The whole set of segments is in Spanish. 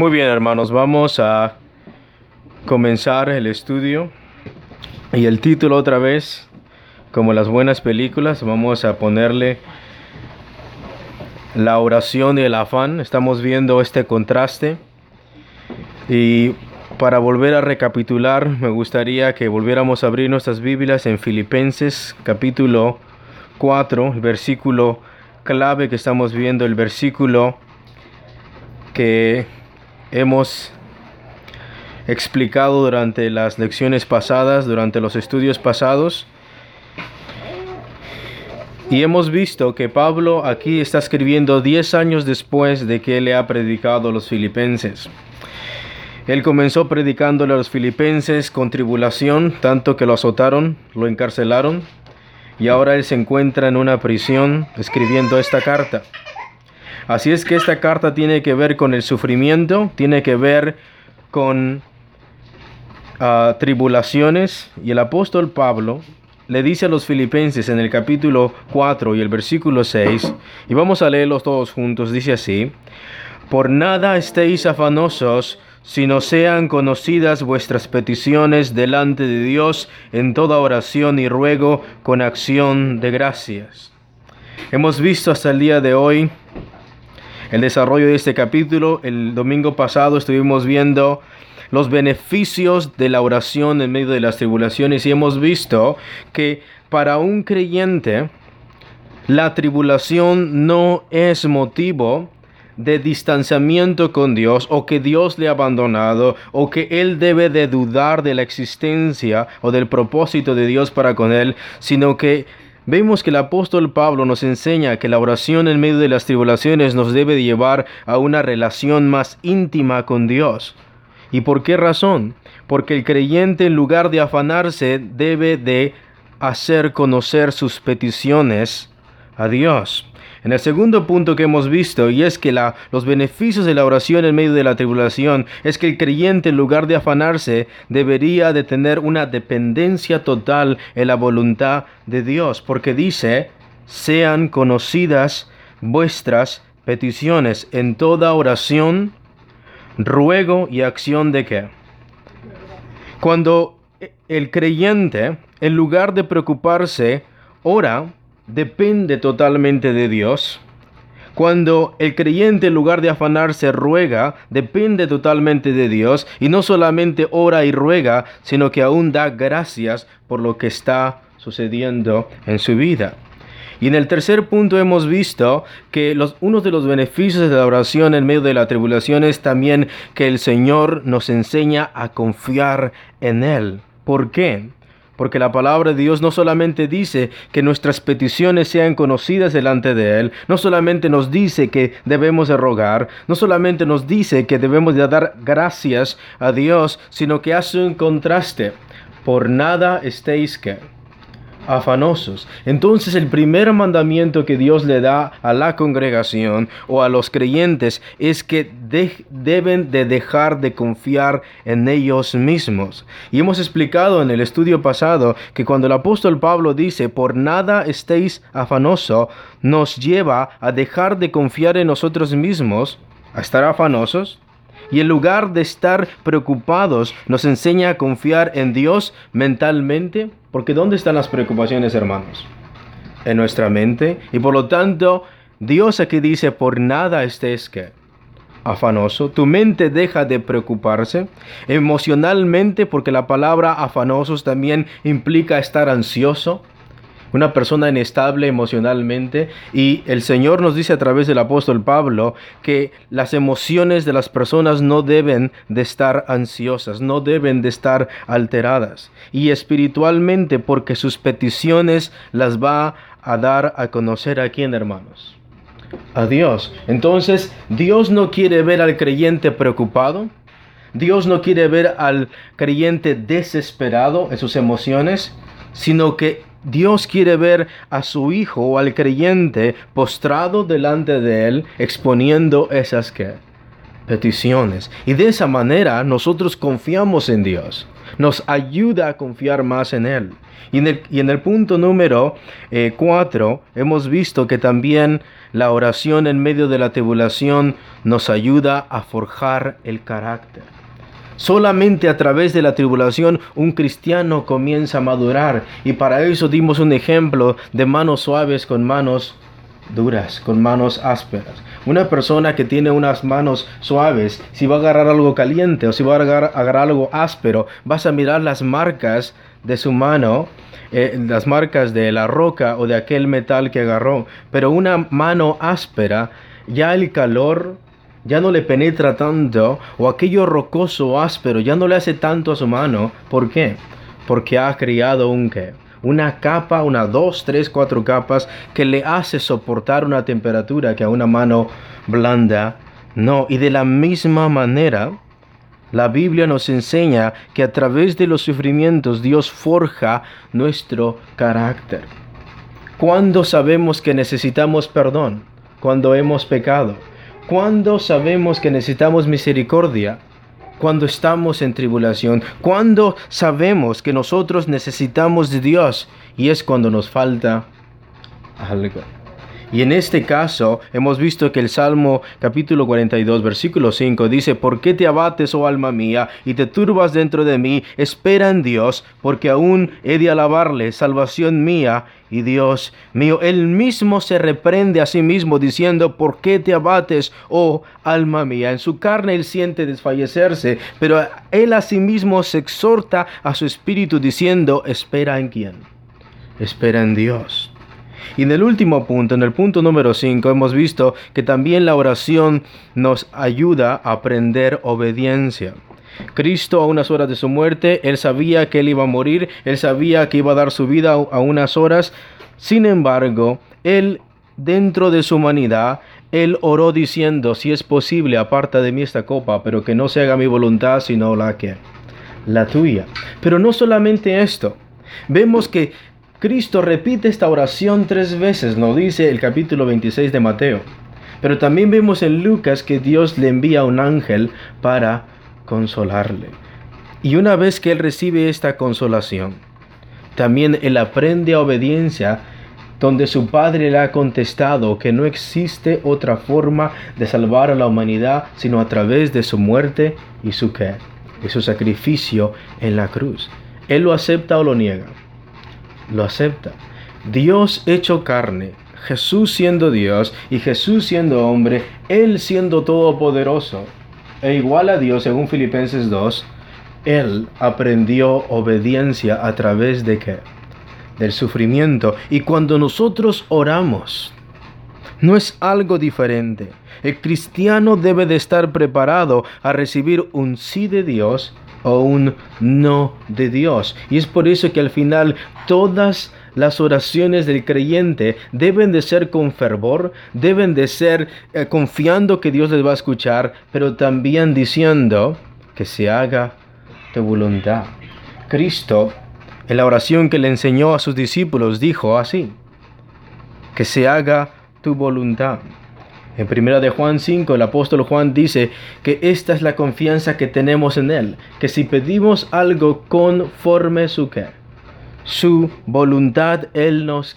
Muy bien, hermanos, vamos a comenzar el estudio. Y el título otra vez, como las buenas películas, vamos a ponerle la oración y el afán. Estamos viendo este contraste. Y para volver a recapitular, me gustaría que volviéramos a abrir nuestras Biblias en Filipenses capítulo 4, el versículo clave que estamos viendo, el versículo que hemos explicado durante las lecciones pasadas, durante los estudios pasados. Y hemos visto que Pablo aquí está escribiendo 10 años después de que él le ha predicado a los filipenses. Él comenzó predicándole a los filipenses con tribulación, tanto que lo azotaron, lo encarcelaron, y ahora él se encuentra en una prisión escribiendo esta carta. Así es que esta carta tiene que ver con el sufrimiento, tiene que ver con tribulaciones, y el apóstol Pablo le dice a los filipenses en el capítulo 4 y el versículo 6, y vamos a leerlos todos juntos, dice así: por nada estéis afanosos, sino sean conocidas vuestras peticiones delante de Dios en toda oración y ruego con acción de gracias. Hemos visto hasta el día de hoy el desarrollo de este capítulo. El domingo pasado estuvimos viendo los beneficios de la oración en medio de las tribulaciones, y hemos visto que para un creyente la tribulación no es motivo de distanciamiento con Dios, o que Dios le ha abandonado, o que él debe de dudar de la existencia o del propósito de Dios para con él, sino que vemos que el apóstol Pablo nos enseña que la oración en medio de las tribulaciones nos debe de llevar a una relación más íntima con Dios. ¿Y por qué razón? Porque el creyente, en lugar de afanarse, debe de hacer conocer sus peticiones a Dios. En el segundo punto que hemos visto, y es que los beneficios de la oración en medio de la tribulación, es que el creyente, en lugar de afanarse, debería de tener una dependencia total en la voluntad de Dios, porque dice: sean conocidas vuestras peticiones en toda oración, ruego y acción de ¿qué? Cuando el creyente, en lugar de preocuparse, ora, depende totalmente de Dios. Cuando el creyente, en lugar de afanarse, ruega, depende totalmente de Dios, y no solamente ora y ruega, sino que aún da gracias por lo que está sucediendo en su vida. Y en el tercer punto hemos visto que uno de los beneficios de la oración en medio de la tribulación es también que el Señor nos enseña a confiar en Él. ¿Por qué? Porque la palabra de Dios no solamente dice que nuestras peticiones sean conocidas delante de Él, no solamente nos dice que debemos de rogar, no solamente nos dice que debemos de dar gracias a Dios, sino que hace un contraste. Por nada estéis ¿qué? Afanosos. Entonces el primer mandamiento que Dios le da a la congregación o a los creyentes es que deben de dejar de confiar en ellos mismos. Y hemos explicado en el estudio pasado que cuando el apóstol Pablo dice por nada estéis afanosos, nos lleva a dejar de confiar en nosotros mismos, a estar afanosos. Y en lugar de estar preocupados, nos enseña a confiar en Dios mentalmente. Porque ¿dónde están las preocupaciones, hermanos? En nuestra mente. Y por lo tanto, Dios aquí dice, por nada estés ¿qué? Afanoso. Tu mente deja de preocuparse emocionalmente, porque la palabra afanosos también implica estar ansioso. Una persona inestable emocionalmente, y el Señor nos dice a través del apóstol Pablo que las emociones de las personas no deben de estar ansiosas, no deben de estar alteradas, y espiritualmente, porque sus peticiones las va a dar a conocer ¿a quién, hermanos? A Dios. Entonces, Dios no quiere ver al creyente preocupado. Dios no quiere ver al creyente desesperado en sus emociones, sino que Dios quiere ver a su hijo o al creyente postrado delante de él, exponiendo esas ¿qué? peticiones. Y de esa manera nosotros confiamos en Dios. Nos ayuda a confiar más en Él. Y en el punto número 4 hemos visto que también la oración en medio de la tribulación nos ayuda a forjar el carácter. Solamente a través de la tribulación un cristiano comienza a madurar, y para eso dimos un ejemplo de manos suaves con manos duras, con manos ásperas. Una persona que tiene unas manos suaves, si va a agarrar algo caliente o si va a agarrar algo áspero, vas a mirar las marcas de su mano, las marcas de la roca o de aquel metal que agarró. Pero una mano áspera, ya el calor ya no le penetra tanto, o aquello rocoso o áspero ya no le hace tanto a su mano. ¿Por qué? Porque ha creado una capa, 2, 3, 4 capas que le hace soportar una temperatura que a una mano blanda no. Y de la misma manera, la Biblia nos enseña que a través de los sufrimientos Dios forja nuestro carácter. ¿Cuándo sabemos que necesitamos perdón? Cuando hemos pecado. ¿Cuándo sabemos que necesitamos misericordia? Cuando estamos en tribulación. ¿Cuándo sabemos que nosotros necesitamos de Dios? Y es cuando nos falta algo. Y en este caso hemos visto que el Salmo capítulo 42 versículo 5 dice: ¿Por qué te abates, oh alma mía, y te turbas dentro de mí? Espera en Dios, porque aún he de alabarle, salvación mía y Dios mío. Él mismo se reprende a sí mismo diciendo: ¿por qué te abates, oh alma mía? En su carne él siente desfallecerse, pero él a sí mismo se exhorta a su espíritu diciendo: ¿espera en quién? Espera en Dios. Y en el último punto, en el punto número 5, hemos visto que también la oración nos ayuda a aprender obediencia. Cristo, a unas horas de su muerte, Él sabía que Él iba a morir, Él sabía que iba a dar su vida a unas horas. Sin embargo, Él, dentro de su humanidad, Él oró diciendo: si es posible, aparta de mí esta copa, pero que no se haga mi voluntad, sino la tuya. Pero no solamente esto, vemos que Cristo repite esta oración 3 veces, nos dice el capítulo 26 de Mateo. Pero también vemos en Lucas que Dios le envía un ángel para consolarle. Y una vez que él recibe esta consolación, también él aprende obediencia, donde su Padre le ha contestado que no existe otra forma de salvar a la humanidad sino a través de su muerte y su sacrificio en la cruz. Él lo acepta o lo niega. Lo acepta. Dios hecho carne, Jesús siendo Dios y Jesús siendo hombre, Él siendo todopoderoso e igual a Dios, según Filipenses 2, Él aprendió obediencia a través de ¿qué? Del sufrimiento. Y cuando nosotros oramos, no es algo diferente. El cristiano debe de estar preparado a recibir un sí de Dios o un no de Dios. Y es por eso que al final todas las oraciones del creyente deben de ser con fervor, deben de ser confiando que Dios les va a escuchar, pero también diciendo: que se haga tu voluntad. Cristo, en la oración que le enseñó a sus discípulos, dijo así: que se haga tu voluntad. En 1 de Juan 5, el apóstol Juan dice que esta es la confianza que tenemos en Él, que si pedimos algo conforme su voluntad, Él nos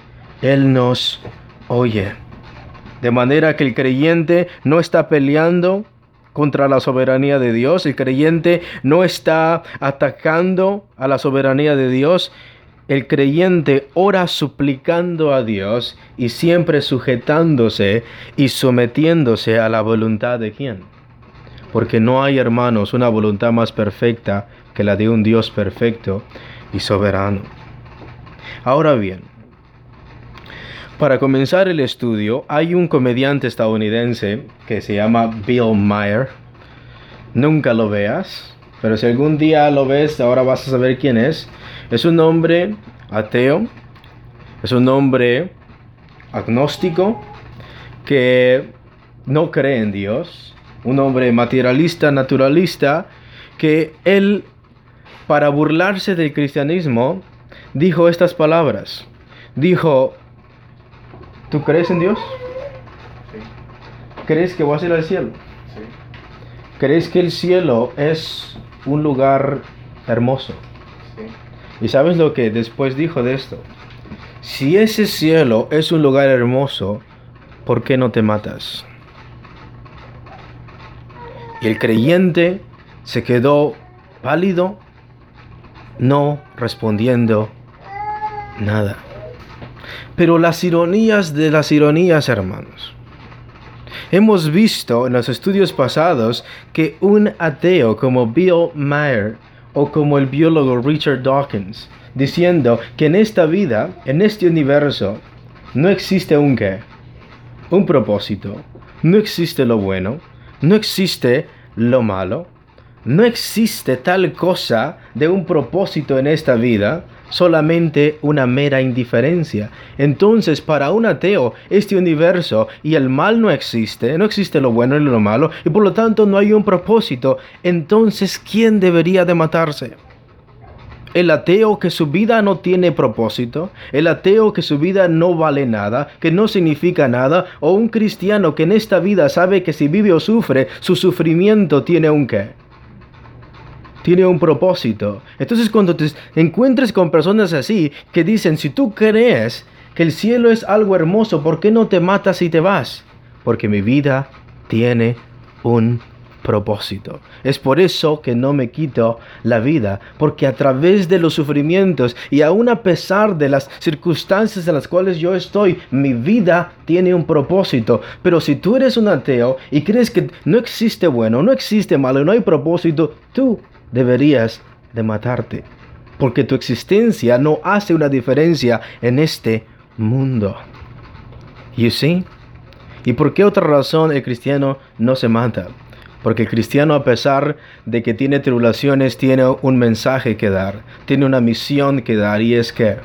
oye. De manera que el creyente no está peleando contra la soberanía de Dios, el creyente no está atacando a la soberanía de Dios. El creyente ora suplicando a Dios y siempre sujetándose y sometiéndose a la voluntad de ¿quién? Porque no hay, hermanos, una voluntad más perfecta que la de un Dios perfecto y soberano. Ahora bien, para comenzar el estudio, hay un comediante estadounidense que se llama Bill Maher. Nunca lo veas, pero si algún día lo ves, ahora vas a saber quién es. Es un hombre ateo, es un hombre agnóstico que no cree en Dios, un hombre materialista, naturalista, que él, para burlarse del cristianismo, dijo estas palabras. Dijo: ¿tú crees en Dios? Sí. ¿Crees que vas a ir al cielo? Sí. ¿crees que el cielo es un lugar hermoso? Sí. ¿Y sabes lo que después dijo de esto? Si ese cielo es un lugar hermoso, ¿por qué no te matas? Y el creyente se quedó pálido, no respondiendo nada. Pero las ironías de las ironías, hermanos. Hemos visto en los estudios pasados que un ateo como Bill Maher o como el biólogo Richard Dawkins, diciendo que en esta vida, en este universo, no existe un qué, un propósito, no existe lo bueno, no existe lo malo, no existe tal cosa de un propósito en esta vida, solamente una mera indiferencia. Entonces, para un ateo, este universo y el mal no existe lo bueno y lo malo, y por lo tanto no hay un propósito. Entonces, ¿quién debería de matarse? El ateo que su vida no tiene propósito, el ateo que su vida no vale nada, que no significa nada, o un cristiano que en esta vida sabe que si vive o sufre, su sufrimiento tiene un qué. Tiene un propósito. Entonces cuando te encuentres con personas así que dicen, si tú crees que el cielo es algo hermoso, ¿por qué no te matas y te vas? Porque mi vida tiene un propósito. Es por eso que no me quito la vida, porque a través de los sufrimientos y aún a pesar de las circunstancias en las cuales yo estoy, mi vida tiene un propósito. Pero si tú eres un ateo y crees que no existe bueno, no existe malo, no hay propósito, tú deberías de matarte, porque tu existencia no hace una diferencia en este mundo. You see? ¿Y por qué otra razón el cristiano no se mata? Porque el cristiano, a pesar de que tiene tribulaciones, tiene un mensaje que dar, tiene una misión que dar, y es que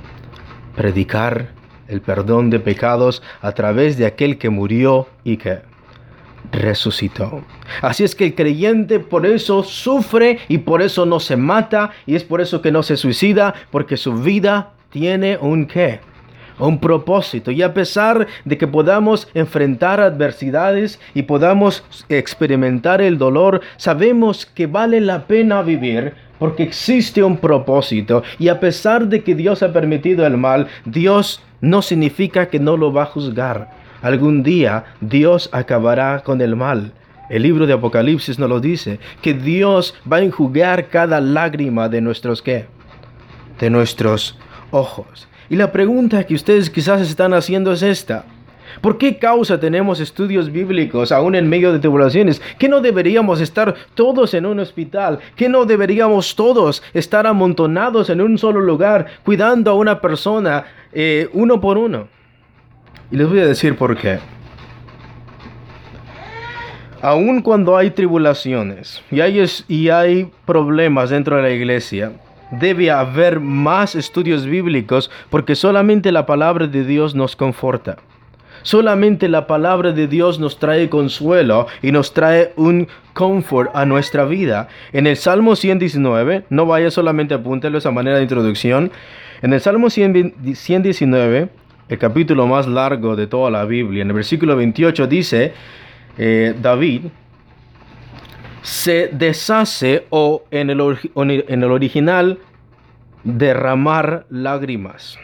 predicar el perdón de pecados a través de aquel que murió y que resucitó. Así es que el creyente por eso sufre y por eso no se mata, y es por eso que no se suicida, porque su vida tiene un qué, un propósito. Y a pesar de que podamos enfrentar adversidades y podamos experimentar el dolor, sabemos que vale la pena vivir porque existe un propósito. Y a pesar de que Dios ha permitido el mal, Dios no significa que no lo va a juzgar. Algún día Dios acabará con el mal. El libro de Apocalipsis nos lo dice, que Dios va a enjugar cada lágrima de nuestros ¿qué? De nuestros ojos. Y la pregunta que ustedes quizás están haciendo es esta: ¿por qué causa tenemos estudios bíblicos aún en medio de tribulaciones? ¿Que no deberíamos estar todos en un hospital? ¿Que no deberíamos todos estar amontonados en un solo lugar cuidando a una persona uno por uno? Y les voy a decir por qué. Aun cuando hay tribulaciones y hay problemas dentro de la iglesia, debe haber más estudios bíblicos, porque solamente la palabra de Dios nos conforta. Solamente la palabra de Dios nos trae consuelo y nos trae un confort a nuestra vida. En el Salmo 119, no vaya solamente apúntelo esa manera de introducción. En el Salmo 119, el capítulo más largo de toda la Biblia, en el versículo 28 dice, David se deshace, o en el original, derramar lágrimas.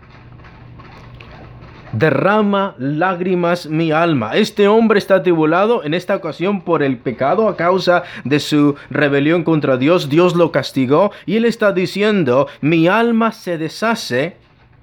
Derrama lágrimas mi alma. Este hombre está atribulado en esta ocasión por el pecado a causa de su rebelión contra Dios. Dios lo castigó y él está diciendo, mi alma se deshace.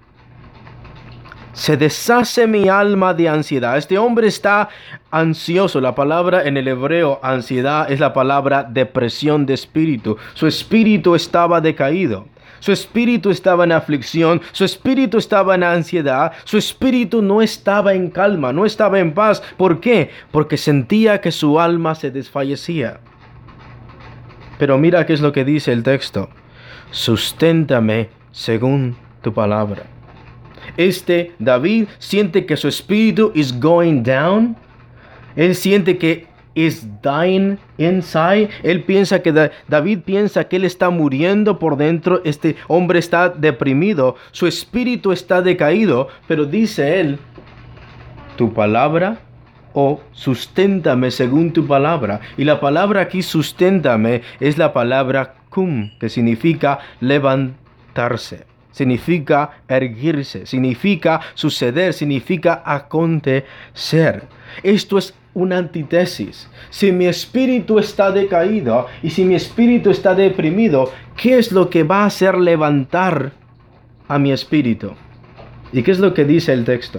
Se deshace mi alma de ansiedad. Este hombre está ansioso. La palabra en el hebreo ansiedad es la palabra depresión de espíritu. Su espíritu estaba decaído. Su espíritu estaba en aflicción. Su espíritu estaba en ansiedad. Su espíritu no estaba en calma, no estaba en paz. ¿Por qué? Porque sentía que su alma se desfallecía. Pero mira qué es lo que dice el texto. Susténtame según tu palabra. David siente que su espíritu is going down. Él siente que is dying inside. David piensa que él está muriendo por dentro. Este hombre está deprimido. Su espíritu está decaído. Pero dice él, tu palabra o susténtame según tu palabra. Y la palabra aquí, susténtame, es la palabra cum, que significa levantarse, significa erguirse, significa suceder, significa acontecer. Esto es una antítesis. Si mi espíritu está decaído y si mi espíritu está deprimido, ¿qué es lo que va a hacer levantar a mi espíritu? ¿Y qué es lo que dice el texto?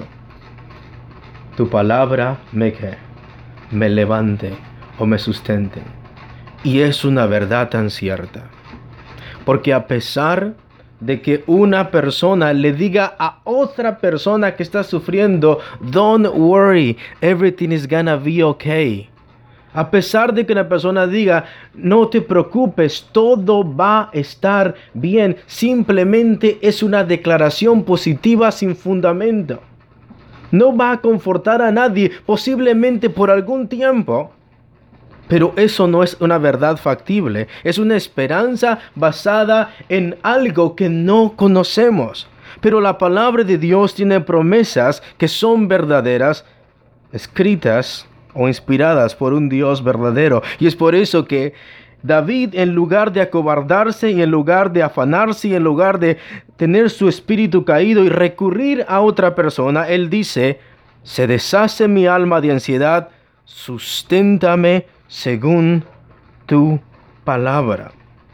Tu palabra me levante o me sustente. Y es una verdad tan cierta. Porque a pesar de que una persona le diga a otra persona que está sufriendo, don't worry, everything is gonna be okay. A pesar de que una persona diga, no te preocupes, todo va a estar bien, simplemente es una declaración positiva sin fundamento. No va a confortar a nadie, posiblemente por algún tiempo. Pero eso no es una verdad factible, es una esperanza basada en algo que no conocemos. Pero la palabra de Dios tiene promesas que son verdaderas, escritas o inspiradas por un Dios verdadero. Y es por eso que David, en lugar de acobardarse y en lugar de afanarse y en lugar de tener su espíritu caído y recurrir a otra persona, él dice, se deshace mi alma de ansiedad, susténtame según tu palabra.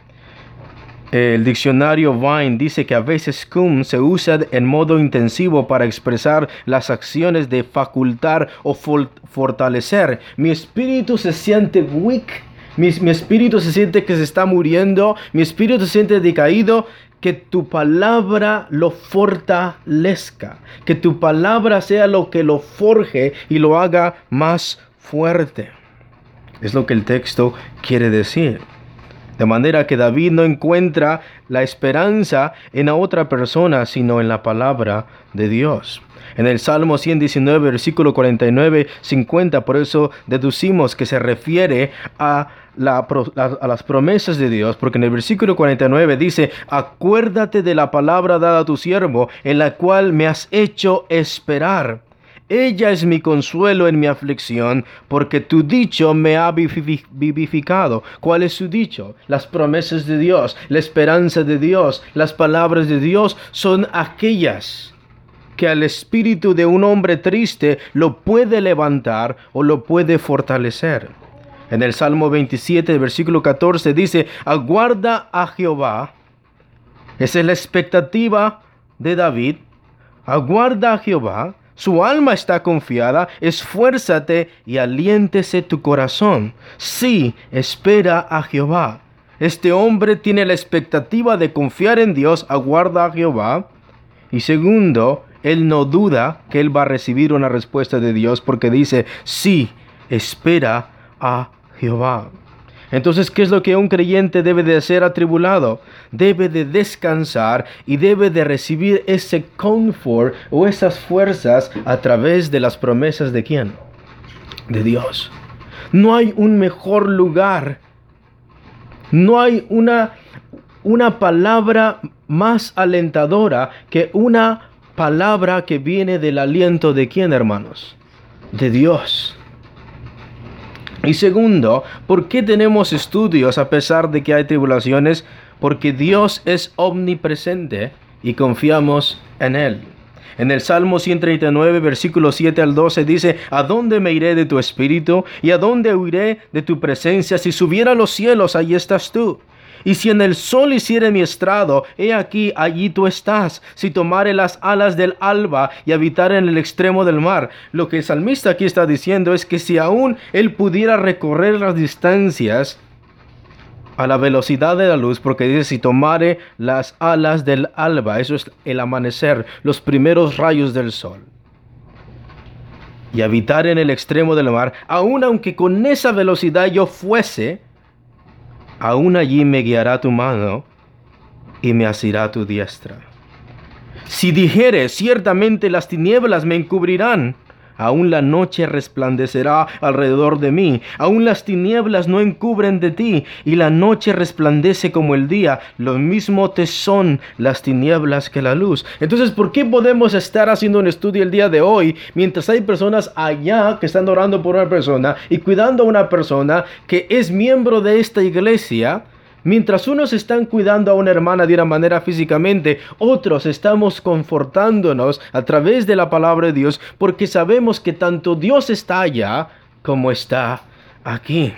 El diccionario Vine dice que a veces cum se usa en modo intensivo para expresar las acciones de facultar o fortalecer. Mi espíritu se siente weak, mi espíritu se siente que se está muriendo, mi espíritu se siente decaído. Que tu palabra lo fortalezca, que tu palabra sea lo que lo forje y lo haga más fuerte. Es lo que el texto quiere decir. De manera que David no encuentra la esperanza en la otra persona, sino en la palabra de Dios. En el Salmo 119, versículo 49-50, por eso deducimos que se refiere a las promesas de Dios, porque en el versículo 49 dice, acuérdate de la palabra dada a tu siervo, en la cual me has hecho esperar. Ella es mi consuelo en mi aflicción, porque tu dicho me ha vivificado. ¿Cuál es su dicho? Las promesas de Dios, la esperanza de Dios, las palabras de Dios son aquellas que al espíritu de un hombre triste lo puede levantar o lo puede fortalecer. En el Salmo 27, versículo 14 dice, aguarda a Jehová. Esa es la expectativa de David. Aguarda a Jehová. Su alma está confiada, esfuérzate y aliéntese tu corazón. Sí, espera a Jehová. Este hombre tiene la expectativa de confiar en Dios, aguarda a Jehová. Y segundo, él no duda que él va a recibir una respuesta de Dios porque dice, sí, espera a Jehová. Entonces, ¿qué es lo que un creyente debe de hacer atribulado? Debe de descansar y debe de recibir ese confort o esas fuerzas a través de las promesas ¿de quién? De Dios. No hay un mejor lugar. No hay una palabra más alentadora que una palabra que viene del aliento ¿de quién, hermanos? De Dios. Y segundo, ¿por qué tenemos estudios a pesar de que hay tribulaciones? Porque Dios es omnipresente y confiamos en Él. En el Salmo 139, versículos 7 al 12 dice, ¿a dónde me iré de tu espíritu? ¿Y a dónde huiré de tu presencia? Si subiera a los cielos, allí estás tú. Y si en el sol hiciere mi estrado, he aquí, allí tú estás. Si tomare las alas del alba y habitare en el extremo del mar. Lo que el salmista aquí está diciendo es que si aún él pudiera recorrer las distancias a la velocidad de la luz, porque dice si tomare las alas del alba, eso es el amanecer, los primeros rayos del sol. Y habitar en el extremo del mar, aun aunque con esa velocidad yo fuese, aún allí me guiará tu mano y me asirá tu diestra. Si dijere, ciertamente las tinieblas me encubrirán, Aún la noche resplandecerá alrededor de mí. Aún las tinieblas no encubren de ti, y la noche resplandece como el día. Lo mismo te son las tinieblas que la luz. Entonces, ¿por qué podemos estar haciendo un estudio el día de hoy mientras hay personas allá que están orando por una persona y cuidando a una persona que es miembro de esta iglesia? Mientras unos están cuidando a una hermana de una manera físicamente, otros estamos confortándonos a través de la palabra de Dios, porque sabemos que tanto Dios está allá como está aquí.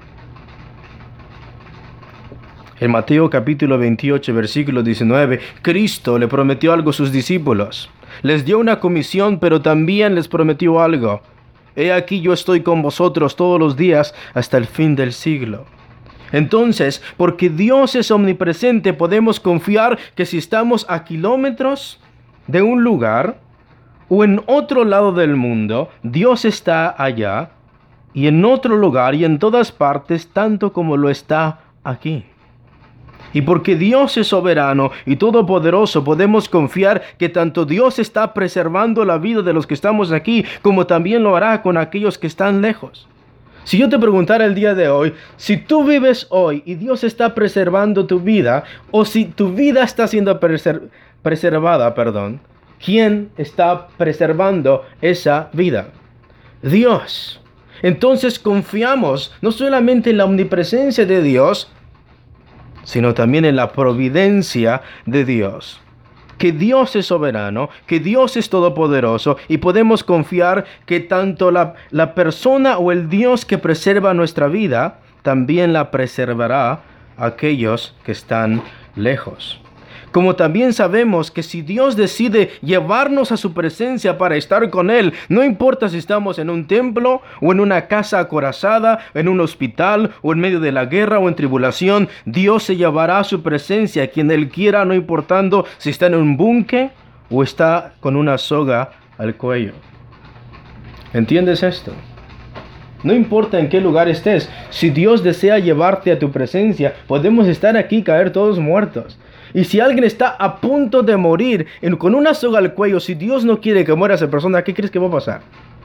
En Mateo capítulo 28, versículo 19, Cristo le prometió algo a sus discípulos. Les dio una comisión, pero también les prometió algo. He aquí yo estoy con vosotros todos los días hasta el fin del siglo. Entonces, porque Dios es omnipresente, podemos confiar que si estamos a kilómetros de un lugar o en otro lado del mundo, Dios está allá y en otro lugar y en todas partes, tanto como lo está aquí. Y porque Dios es soberano y todopoderoso, podemos confiar que tanto Dios está preservando la vida de los que estamos aquí, como también lo hará con aquellos que están lejos. Si yo te preguntara el día de hoy, si tú vives hoy y Dios está preservando tu vida, o si tu vida está siendo preservada, ¿quién está preservando esa vida? Dios. Entonces confiamos no solamente en la omnipresencia de Dios, sino también en la providencia de Dios. Que Dios es soberano, que Dios es todopoderoso, y podemos confiar que tanto la persona o el Dios que preserva nuestra vida, también la preservará a aquellos que están lejos. Como también sabemos que si Dios decide llevarnos a su presencia para estar con Él, no importa si estamos en un templo o en una casa acorazada, en un hospital o en medio de la guerra o en tribulación, Dios se llevará a su presencia a quien Él quiera, no importando si está en un búnker o está con una soga al cuello. ¿Entiendes esto? No importa en qué lugar estés, si Dios desea llevarte a tu presencia, podemos estar aquí y caer todos muertos. Y si alguien está a punto de morir con una soga al cuello, si Dios no quiere que muera esa persona, ¿qué crees que va a pasar?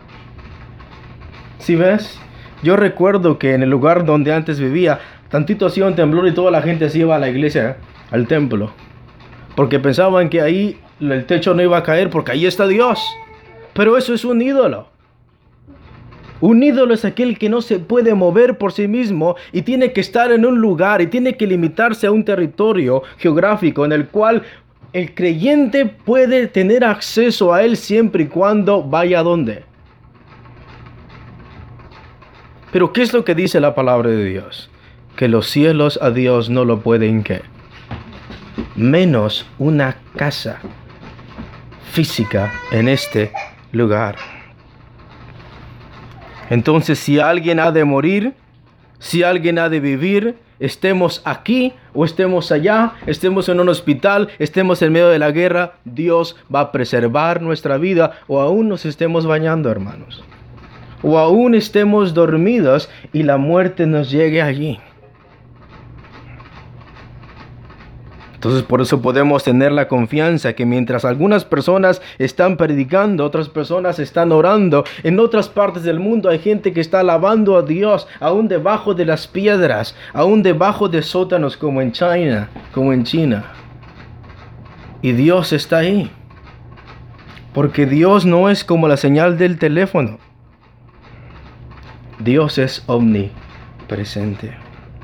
¿Sí ves? Yo recuerdo que en el lugar donde antes vivía, tantito hacía un temblor y toda la gente se iba a la iglesia, al templo. Porque pensaban que ahí el techo no iba a caer porque ahí está Dios. Pero eso es un ídolo. Un ídolo es aquel que no se puede mover por sí mismo y tiene que estar en un lugar y tiene que limitarse a un territorio geográfico en el cual el creyente puede tener acceso a él siempre y cuando vaya a donde. Pero ¿qué es lo que dice la palabra de Dios? Que los cielos a Dios no lo pueden ¿qué? Menos una casa física en este lugar. Entonces, si alguien ha de morir, si alguien ha de vivir, estemos aquí o estemos allá, estemos en un hospital, estemos en medio de la guerra, Dios va a preservar nuestra vida, o aún nos estemos bañando, hermanos, o aún estemos dormidos y la muerte nos llegue allí. Entonces por eso podemos tener la confianza que mientras algunas personas están predicando, otras personas están orando, en otras partes del mundo hay gente que está alabando a Dios, aún debajo de las piedras, aún debajo de sótanos como en China. Y Dios está ahí. Porque Dios no es como la señal del teléfono. Dios es omnipresente.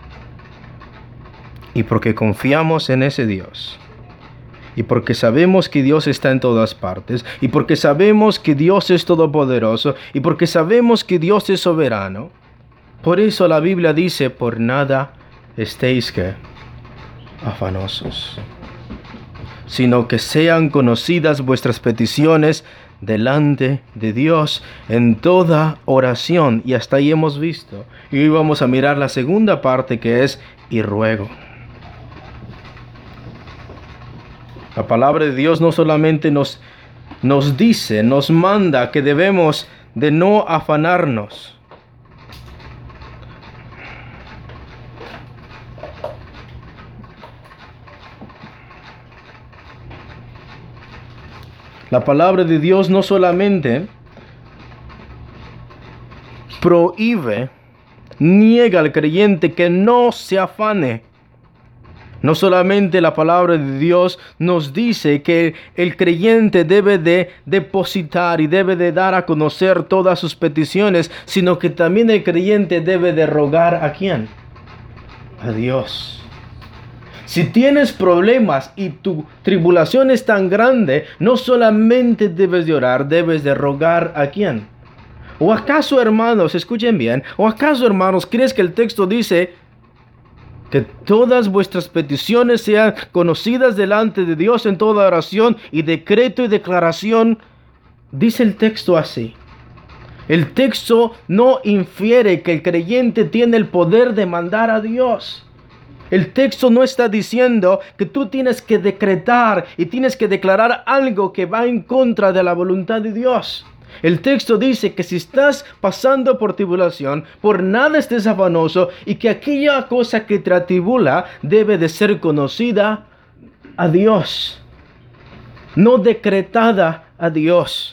Y porque confiamos en ese Dios, y porque sabemos que Dios está en todas partes, y porque sabemos que Dios es todopoderoso, y porque sabemos que Dios es soberano, por eso la Biblia dice, por nada estéis ¿qué? Afanosos, sino que sean conocidas vuestras peticiones delante de Dios en toda oración. Y hasta ahí hemos visto. Y hoy vamos a mirar la segunda parte, que es y ruego. La palabra de Dios no solamente nos dice, nos manda que debemos de no afanarnos. La palabra de Dios no solamente prohíbe, niega al creyente que no se afane. No solamente la palabra de Dios nos dice que el creyente debe de depositar y debe de dar a conocer todas sus peticiones, sino que también el creyente debe de rogar ¿a quién? A Dios. Si tienes problemas y tu tribulación es tan grande, no solamente debes de orar, debes de rogar ¿a quién? ¿O acaso, hermanos, escuchen bien, o acaso, hermanos, crees que el texto dice que todas vuestras peticiones sean conocidas delante de Dios en toda oración y decreto y declaración? Dice el texto así. El texto no infiere que el creyente tiene el poder de mandar a Dios. El texto no está diciendo que tú tienes que decretar y tienes que declarar algo que va en contra de la voluntad de Dios. El texto dice que si estás pasando por tribulación, por nada estés afanoso, y que aquella cosa que te atribula debe de ser conocida a Dios, no decretada a Dios.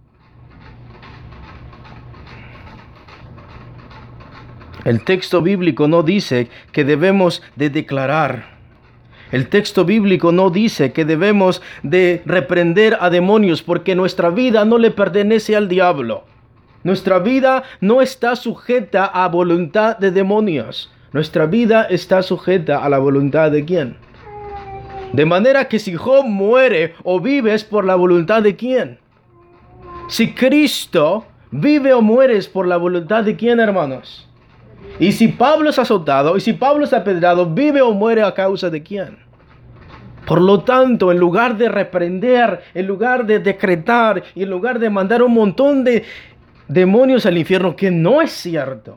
El texto bíblico no dice que debemos de declarar. El texto bíblico no dice que debemos de reprender a demonios, porque nuestra vida no le pertenece al diablo. Nuestra vida no está sujeta a voluntad de demonios. Nuestra vida está sujeta a la voluntad de ¿quién? De manera que si Job muere o vive es por la voluntad de ¿quién? Si Cristo vive o muere es por la voluntad de ¿quién, hermanos? Y si Pablo es azotado, y si Pablo es apedreado, ¿vive o muere a causa de quién? Por lo tanto, en lugar de reprender, en lugar de decretar, y en lugar de mandar un montón de demonios al infierno, que no es cierto,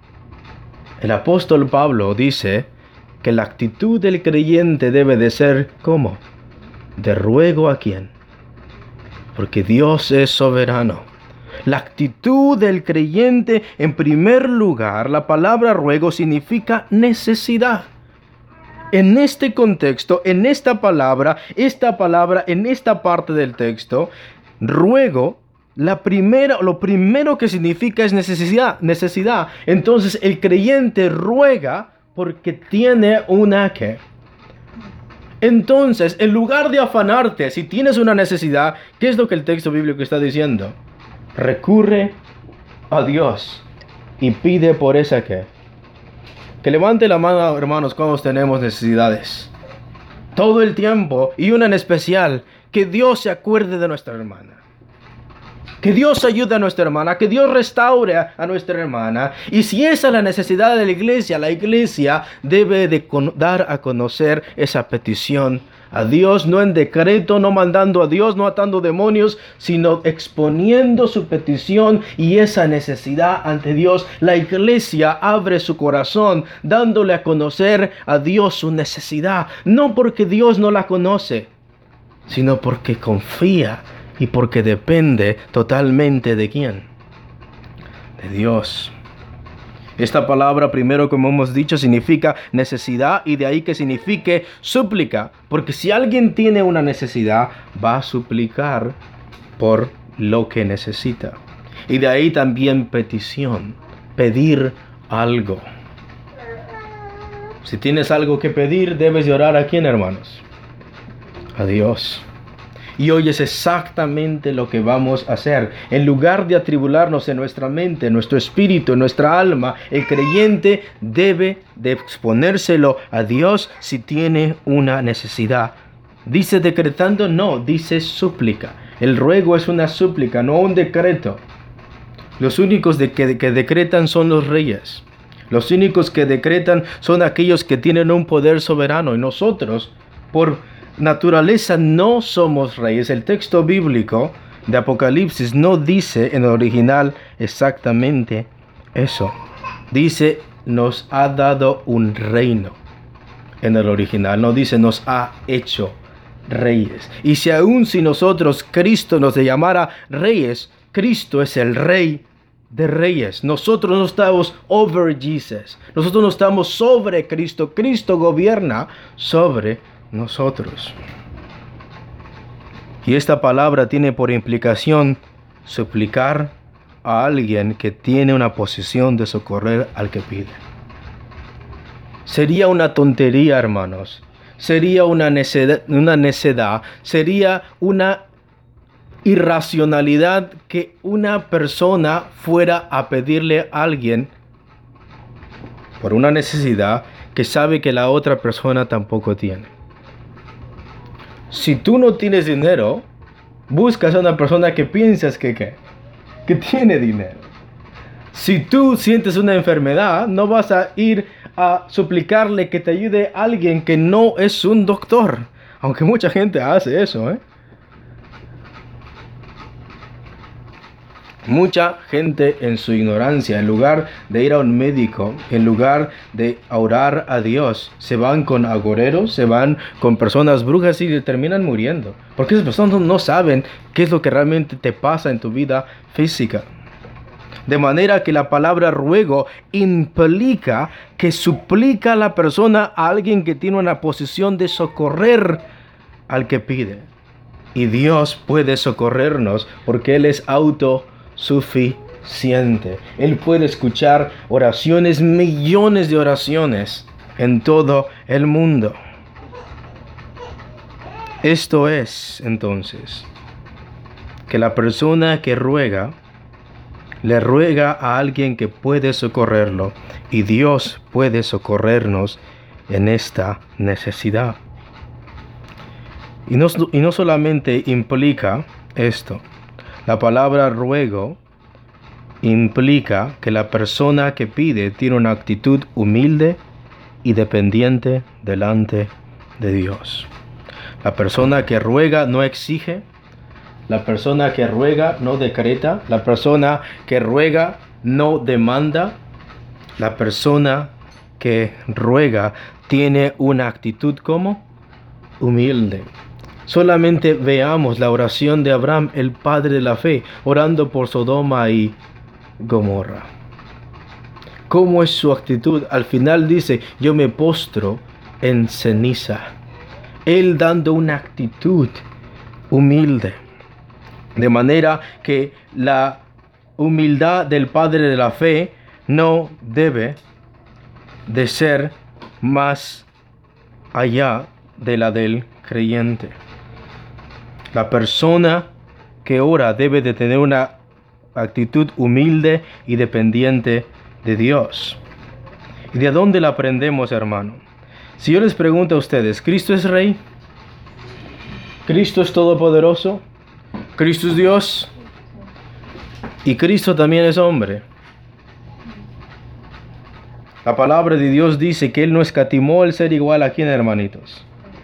el apóstol Pablo dice que la actitud del creyente debe de ser, ¿cómo? De ruego ¿a quién? Porque Dios es soberano. La actitud del creyente, en primer lugar, la palabra ruego significa necesidad. En este contexto, en esta palabra, en esta parte del texto, ruego, lo primero que significa es necesidad. Entonces, el creyente ruega porque tiene una ¿qué? Entonces, en lugar de afanarte, si tienes una necesidad, ¿qué es lo que el texto bíblico está diciendo? Recurre a Dios y pide por esa ¿qué? Que levante la mano, hermanos, cuando tenemos necesidades. Todo el tiempo, y una en especial, que Dios se acuerde de nuestra hermana. Que Dios ayude a nuestra hermana, que Dios restaure a nuestra hermana. Y si esa es la necesidad de la iglesia debe de dar a conocer esa petición a Dios, no en decreto, no mandando a Dios, no atando demonios, sino exponiendo su petición y esa necesidad ante Dios. La iglesia abre su corazón, dándole a conocer a Dios su necesidad, no porque Dios no la conoce, sino porque confía y porque depende totalmente de ¿quién? De Dios. Esta palabra, primero, como hemos dicho, significa necesidad, y de ahí que signifique súplica, porque si alguien tiene una necesidad, va a suplicar por lo que necesita. Y de ahí también petición, pedir algo. Si tienes algo que pedir, debes de orar ¿a quién, hermanos? A Dios. Y hoy es exactamente lo que vamos a hacer. En lugar de atribularnos en nuestra mente, en nuestro espíritu, en nuestra alma, el creyente debe de exponérselo a Dios si tiene una necesidad. ¿Dice decretando? No, dice súplica. El ruego es una súplica, no un decreto. Los únicos que decretan son los reyes. Los únicos que decretan son aquellos que tienen un poder soberano. Y nosotros, por naturaleza, no somos reyes. El texto bíblico de Apocalipsis no dice en el original exactamente eso. Dice, nos ha dado un reino. En el original no dice, nos ha hecho reyes. Y si nosotros, Cristo nos llamara reyes, Cristo es el rey de reyes. Nosotros no estamos over Jesus. Nosotros no estamos sobre Cristo. Cristo gobierna sobre nosotros. Y esta palabra tiene por implicación suplicar a alguien que tiene una posición de socorrer al que pide. Sería una tontería, hermanos. Sería una necedad, sería una irracionalidad que una persona fuera a pedirle a alguien por una necesidad que sabe que la otra persona tampoco tiene. Si tú no tienes dinero, buscas a una persona que piensas que tiene dinero. Si tú sientes una enfermedad, no vas a ir a suplicarle que te ayude a alguien que no es un doctor. Aunque mucha gente hace eso, Mucha gente en su ignorancia, en lugar de ir a un médico, en lugar de orar a Dios, se van con agoreros, se van con personas brujas y terminan muriendo. Porque esas personas no saben qué es lo que realmente te pasa en tu vida física. De manera que la palabra ruego implica que suplica a la persona a alguien que tiene una posición de socorrer al que pide. Y Dios puede socorrernos porque Él es autosuficiente. Él puede escuchar oraciones, millones de oraciones en todo el mundo. Esto es, entonces, que la persona que ruega, le ruega a alguien que puede socorrerlo, y Dios puede socorrernos en esta necesidad. Y no solamente implica esto, la palabra ruego implica que la persona que pide tiene una actitud humilde y dependiente delante de Dios. La persona que ruega no exige. La persona que ruega no decreta. La persona que ruega no demanda. La persona que ruega tiene una actitud como humilde. Solamente veamos la oración de Abraham, el padre de la fe, orando por Sodoma y Gomorra. ¿Cómo es su actitud? Al final dice, yo me postro en ceniza. Él dando una actitud humilde. De manera que la humildad del padre de la fe no debe de ser más allá de la del creyente. La persona que ora debe de tener una actitud humilde y dependiente de Dios. ¿Y de dónde la aprendemos, hermano? Si yo les pregunto a ustedes, ¿Cristo es Rey? ¿Cristo es Todopoderoso? ¿Cristo es Dios? Y Cristo también es hombre. La palabra de Dios dice que Él no escatimó el ser igual a quién, hermanitos.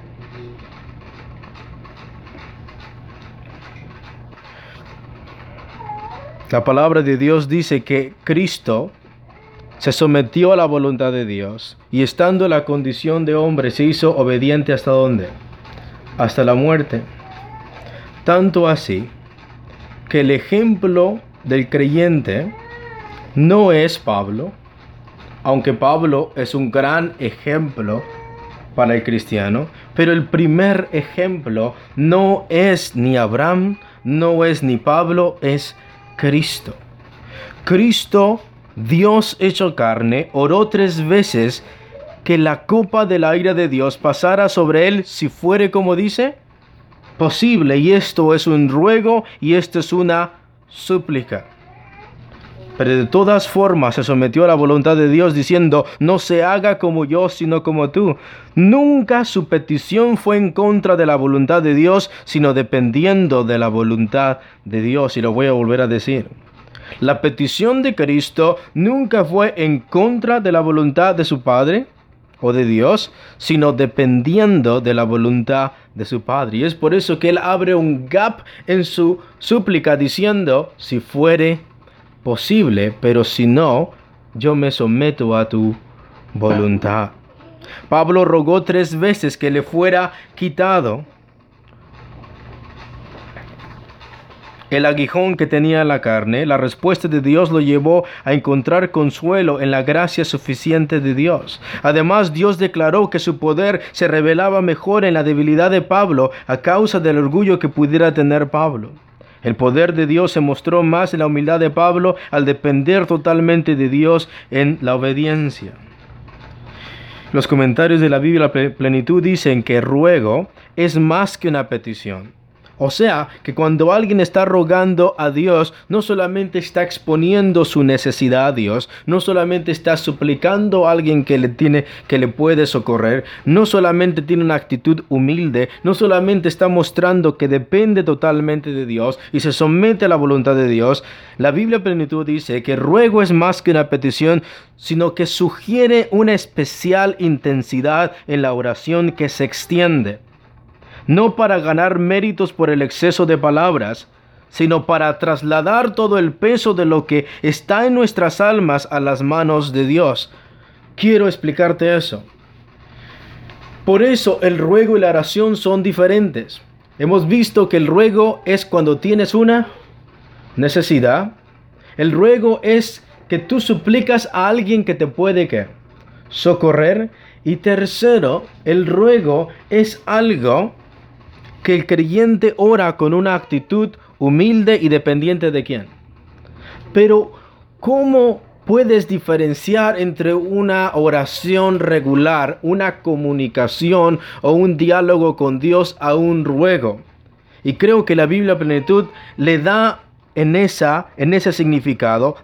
La palabra de Dios dice que Cristo se sometió a la voluntad de Dios y estando en la condición de hombre se hizo obediente ¿hasta dónde? Hasta la muerte. Tanto así que el ejemplo del creyente no es Pablo, aunque Pablo es un gran ejemplo para el cristiano, pero el primer ejemplo no es ni Abraham, no es ni Pablo, es Cristo. Cristo, Dios hecho carne, oró 3 veces que la copa de la ira de Dios pasara sobre él si fuere, como dice, posible. Y esto es un ruego y esto es una súplica. Pero de todas formas se sometió a la voluntad de Dios diciendo, no se haga como yo, sino como tú. Nunca su petición fue en contra de la voluntad de Dios, sino dependiendo de la voluntad de Dios. Y lo voy a volver a decir. La petición de Cristo nunca fue en contra de la voluntad de su Padre o de Dios, sino dependiendo de la voluntad de su Padre. Y es por eso que Él abre un gap en su súplica diciendo, si fuere posible, pero si no, yo me someto a tu voluntad. Pablo rogó 3 veces que le fuera quitado el aguijón que tenía en la carne. La respuesta de Dios lo llevó a encontrar consuelo en la gracia suficiente de Dios. Además, Dios declaró que su poder se revelaba mejor en la debilidad de Pablo a causa del orgullo que pudiera tener Pablo. El poder de Dios se mostró más en la humildad de Pablo al depender totalmente de Dios en la obediencia. Los comentarios de la Biblia Plenitud dicen que ruego es más que una petición. O sea, que cuando alguien está rogando a Dios, no solamente está exponiendo su necesidad a Dios, no solamente está suplicando a alguien que le puede socorrer, no solamente tiene una actitud humilde, no solamente está mostrando que depende totalmente de Dios y se somete a la voluntad de Dios. La Biblia Plenitud dice que ruego es más que una petición, sino que sugiere una especial intensidad en la oración que se extiende. No para ganar méritos por el exceso de palabras, sino para trasladar todo el peso de lo que está en nuestras almas a las manos de Dios. Quiero explicarte eso. Por eso el ruego y la oración son diferentes. Hemos visto que el ruego es cuando tienes una necesidad. El ruego es que tú suplicas a alguien que te puede ¿qué? Socorrer. Y tercero, el ruego es algo que el creyente ora con una actitud humilde y dependiente de quién. Pero, ¿cómo puedes diferenciar entre una oración regular, una comunicación o un diálogo con Dios a un ruego? Y creo que la Biblia Plenitud le da ese significado,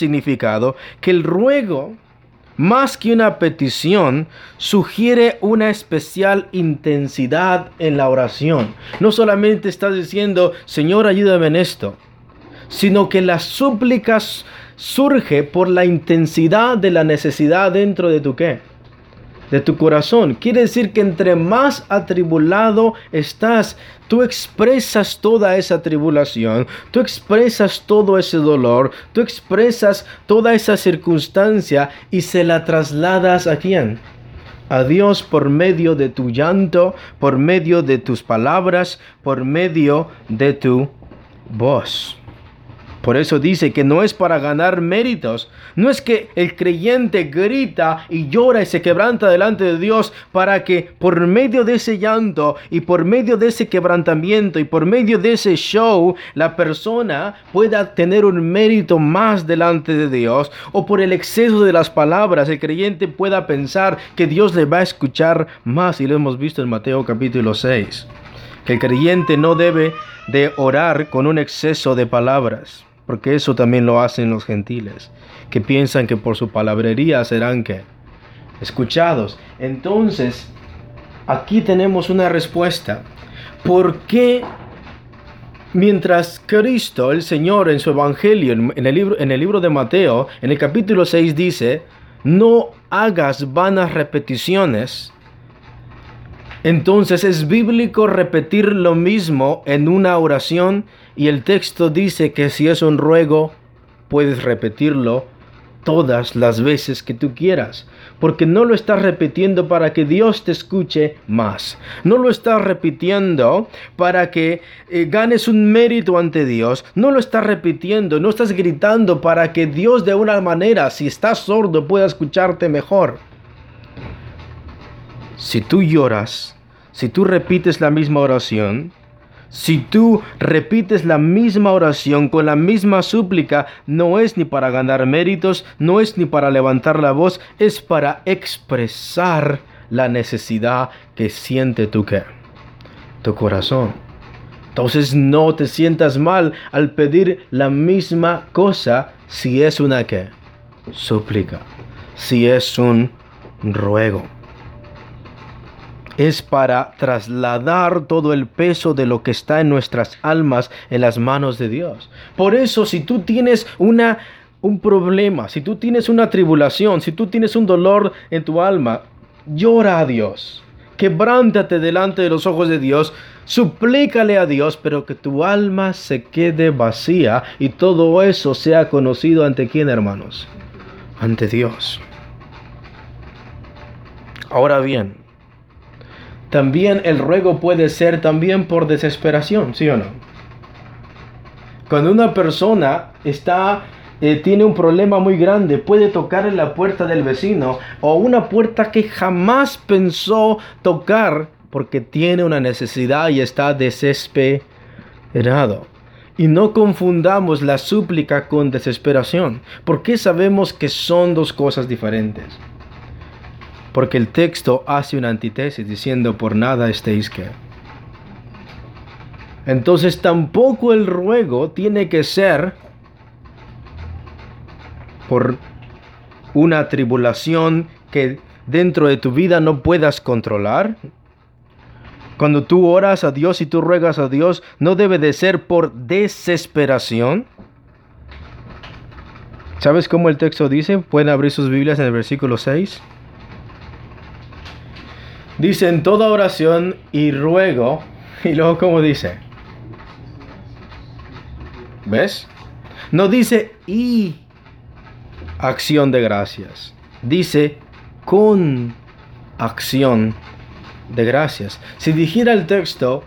que el ruego, más que una petición, sugiere una especial intensidad en la oración. No solamente estás diciendo, Señor, ayúdame en esto, sino que la súplica surge por la intensidad de la necesidad dentro de tu ¿qué? De tu corazón. Quiere decir que entre más atribulado estás, tú expresas toda esa tribulación, tú expresas todo ese dolor, tú expresas toda esa circunstancia y se la trasladas ¿a quién? A Dios por medio de tu llanto, por medio de tus palabras, por medio de tu voz. Por eso dice que no es para ganar méritos. No es que el creyente grita y llora y se quebranta delante de Dios para que por medio de ese llanto y por medio de ese quebrantamiento y por medio de ese show la persona pueda tener un mérito más delante de Dios, o por el exceso de las palabras el creyente pueda pensar que Dios le va a escuchar más. Y lo hemos visto en Mateo capítulo 6, que el creyente no debe de orar con un exceso de palabras, porque eso también lo hacen los gentiles, que piensan que por su palabrería serán ¿qué? Escuchados. Entonces, aquí tenemos una respuesta. ¿Por qué mientras Cristo, el Señor, en su Evangelio, en el libro de Mateo, en el capítulo 6 dice, no hagas vanas repeticiones? Entonces es bíblico repetir lo mismo en una oración, y el texto dice que si es un ruego, puedes repetirlo todas las veces que tú quieras, porque no lo estás repitiendo para que Dios te escuche más. No lo estás repitiendo para que ganes un mérito ante Dios. No lo estás repitiendo, no estás gritando para que Dios de una manera, si estás sordo, pueda escucharte mejor. Si tú lloras, si tú repites la misma oración, si tú repites la misma oración con la misma súplica, no es ni para ganar méritos, no es ni para levantar la voz, es para expresar la necesidad que siente tu corazón. Entonces no te sientas mal al pedir la misma cosa si es una súplica, si es un ruego. Es para trasladar todo el peso de lo que está en nuestras almas en las manos de Dios. Por eso, si tú tienes un problema, si tú tienes una tribulación, si tú tienes un dolor en tu alma, llora a Dios. Quebrántate delante de los ojos de Dios, suplícale a Dios, pero que tu alma se quede vacía y todo eso sea conocido ante ¿quién, hermanos? Ante Dios. Ahora bien, también el ruego puede ser también por desesperación, ¿sí o no? Cuando una persona tiene un problema muy grande, puede tocar en la puerta del vecino o una puerta que jamás pensó tocar porque tiene una necesidad y está desesperado. Y no confundamos la súplica con desesperación. ¿Por qué sabemos que son dos cosas diferentes? Porque el texto hace una antítesis diciendo por nada estéis que. Entonces tampoco el ruego tiene que ser por una tribulación que dentro de tu vida no puedas controlar. Cuando tú oras a Dios y tú ruegas a Dios, no debe de ser por desesperación. ¿Sabes cómo el texto dice? Pueden abrir sus Biblias en el versículo 6. Dice en toda oración y ruego. Y luego ¿cómo dice? ¿Ves? No dice y acción de gracias. Dice con acción de gracias. Si dijera el texto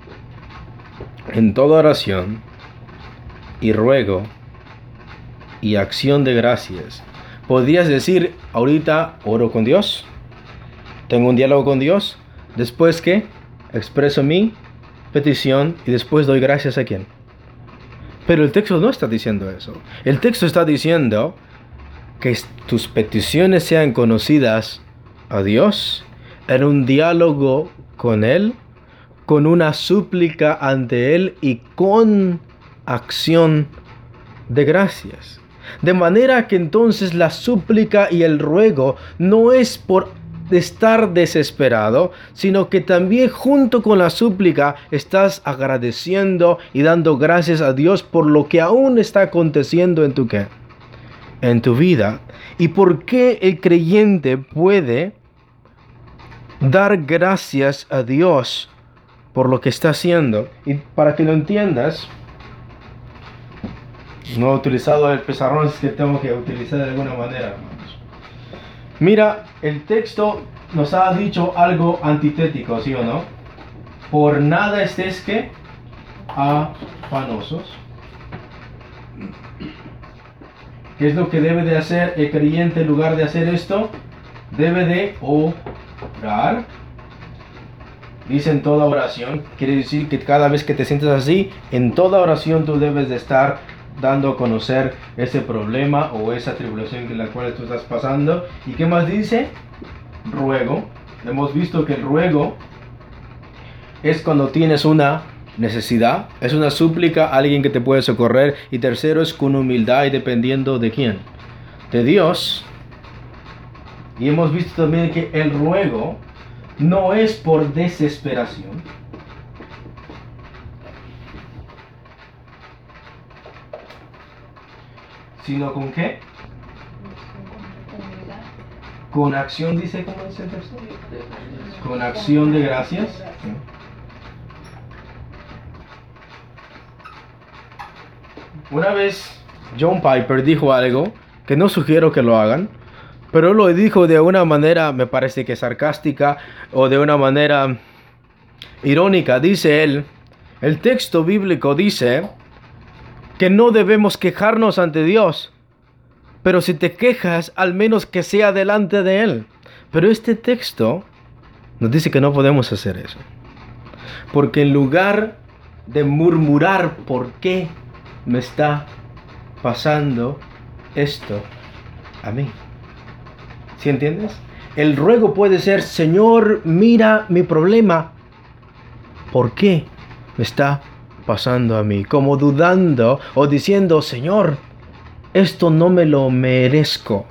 en toda oración y ruego y acción de gracias, podrías decir ahorita oro con Dios, tengo un diálogo con Dios, después que expreso mi petición y después doy gracias a quién. Pero el texto no está diciendo eso. El texto está diciendo que tus peticiones sean conocidas a Dios en un diálogo con Él, con una súplica ante Él y con acción de gracias. De manera que entonces la súplica y el ruego no es por estar desesperado, sino que también junto con la súplica estás agradeciendo y dando gracias a Dios por lo que aún está aconteciendo en tu ¿qué? En tu vida. ¿Y por qué el creyente puede dar gracias a Dios por lo que está haciendo? Y para que lo entiendas, no he utilizado el pizarrón, es que tengo que utilizar de alguna manera, hermanos. Mira, el texto nos ha dicho algo antitético, ¿sí o no? Por nada estés que afanosos. ¿Qué es lo que debe de hacer el creyente en lugar de hacer esto? Debe de orar. Dice en toda oración. Quiere decir que cada vez que te sientes así, en toda oración tú debes de estar dando a conocer ese problema o esa tribulación en la cual tú estás pasando. ¿Y qué más dice? Ruego. Hemos visto que el ruego es cuando tienes una necesidad, es una súplica a alguien que te puede socorrer. Y tercero es con humildad y dependiendo de quién, de Dios. Y hemos visto también que el ruego no es por desesperación, sino con qué, con acción, dice, ¿cómo dice el texto? Con acción de gracias. Una vez John Piper dijo algo que no sugiero que lo hagan, pero él lo dijo de una manera, me parece que sarcástica o de una manera irónica. Dice él, el texto bíblico dice que no debemos quejarnos ante Dios, pero si te quejas, al menos que sea delante de Él. Pero este texto nos dice que no podemos hacer eso, porque en lugar de murmurar por qué me está pasando esto a mí, ¿sí entiendes? El ruego puede ser, Señor, mira mi problema, ¿por qué me está pasando a mí? Como dudando o diciendo, Señor, esto no me lo merezco.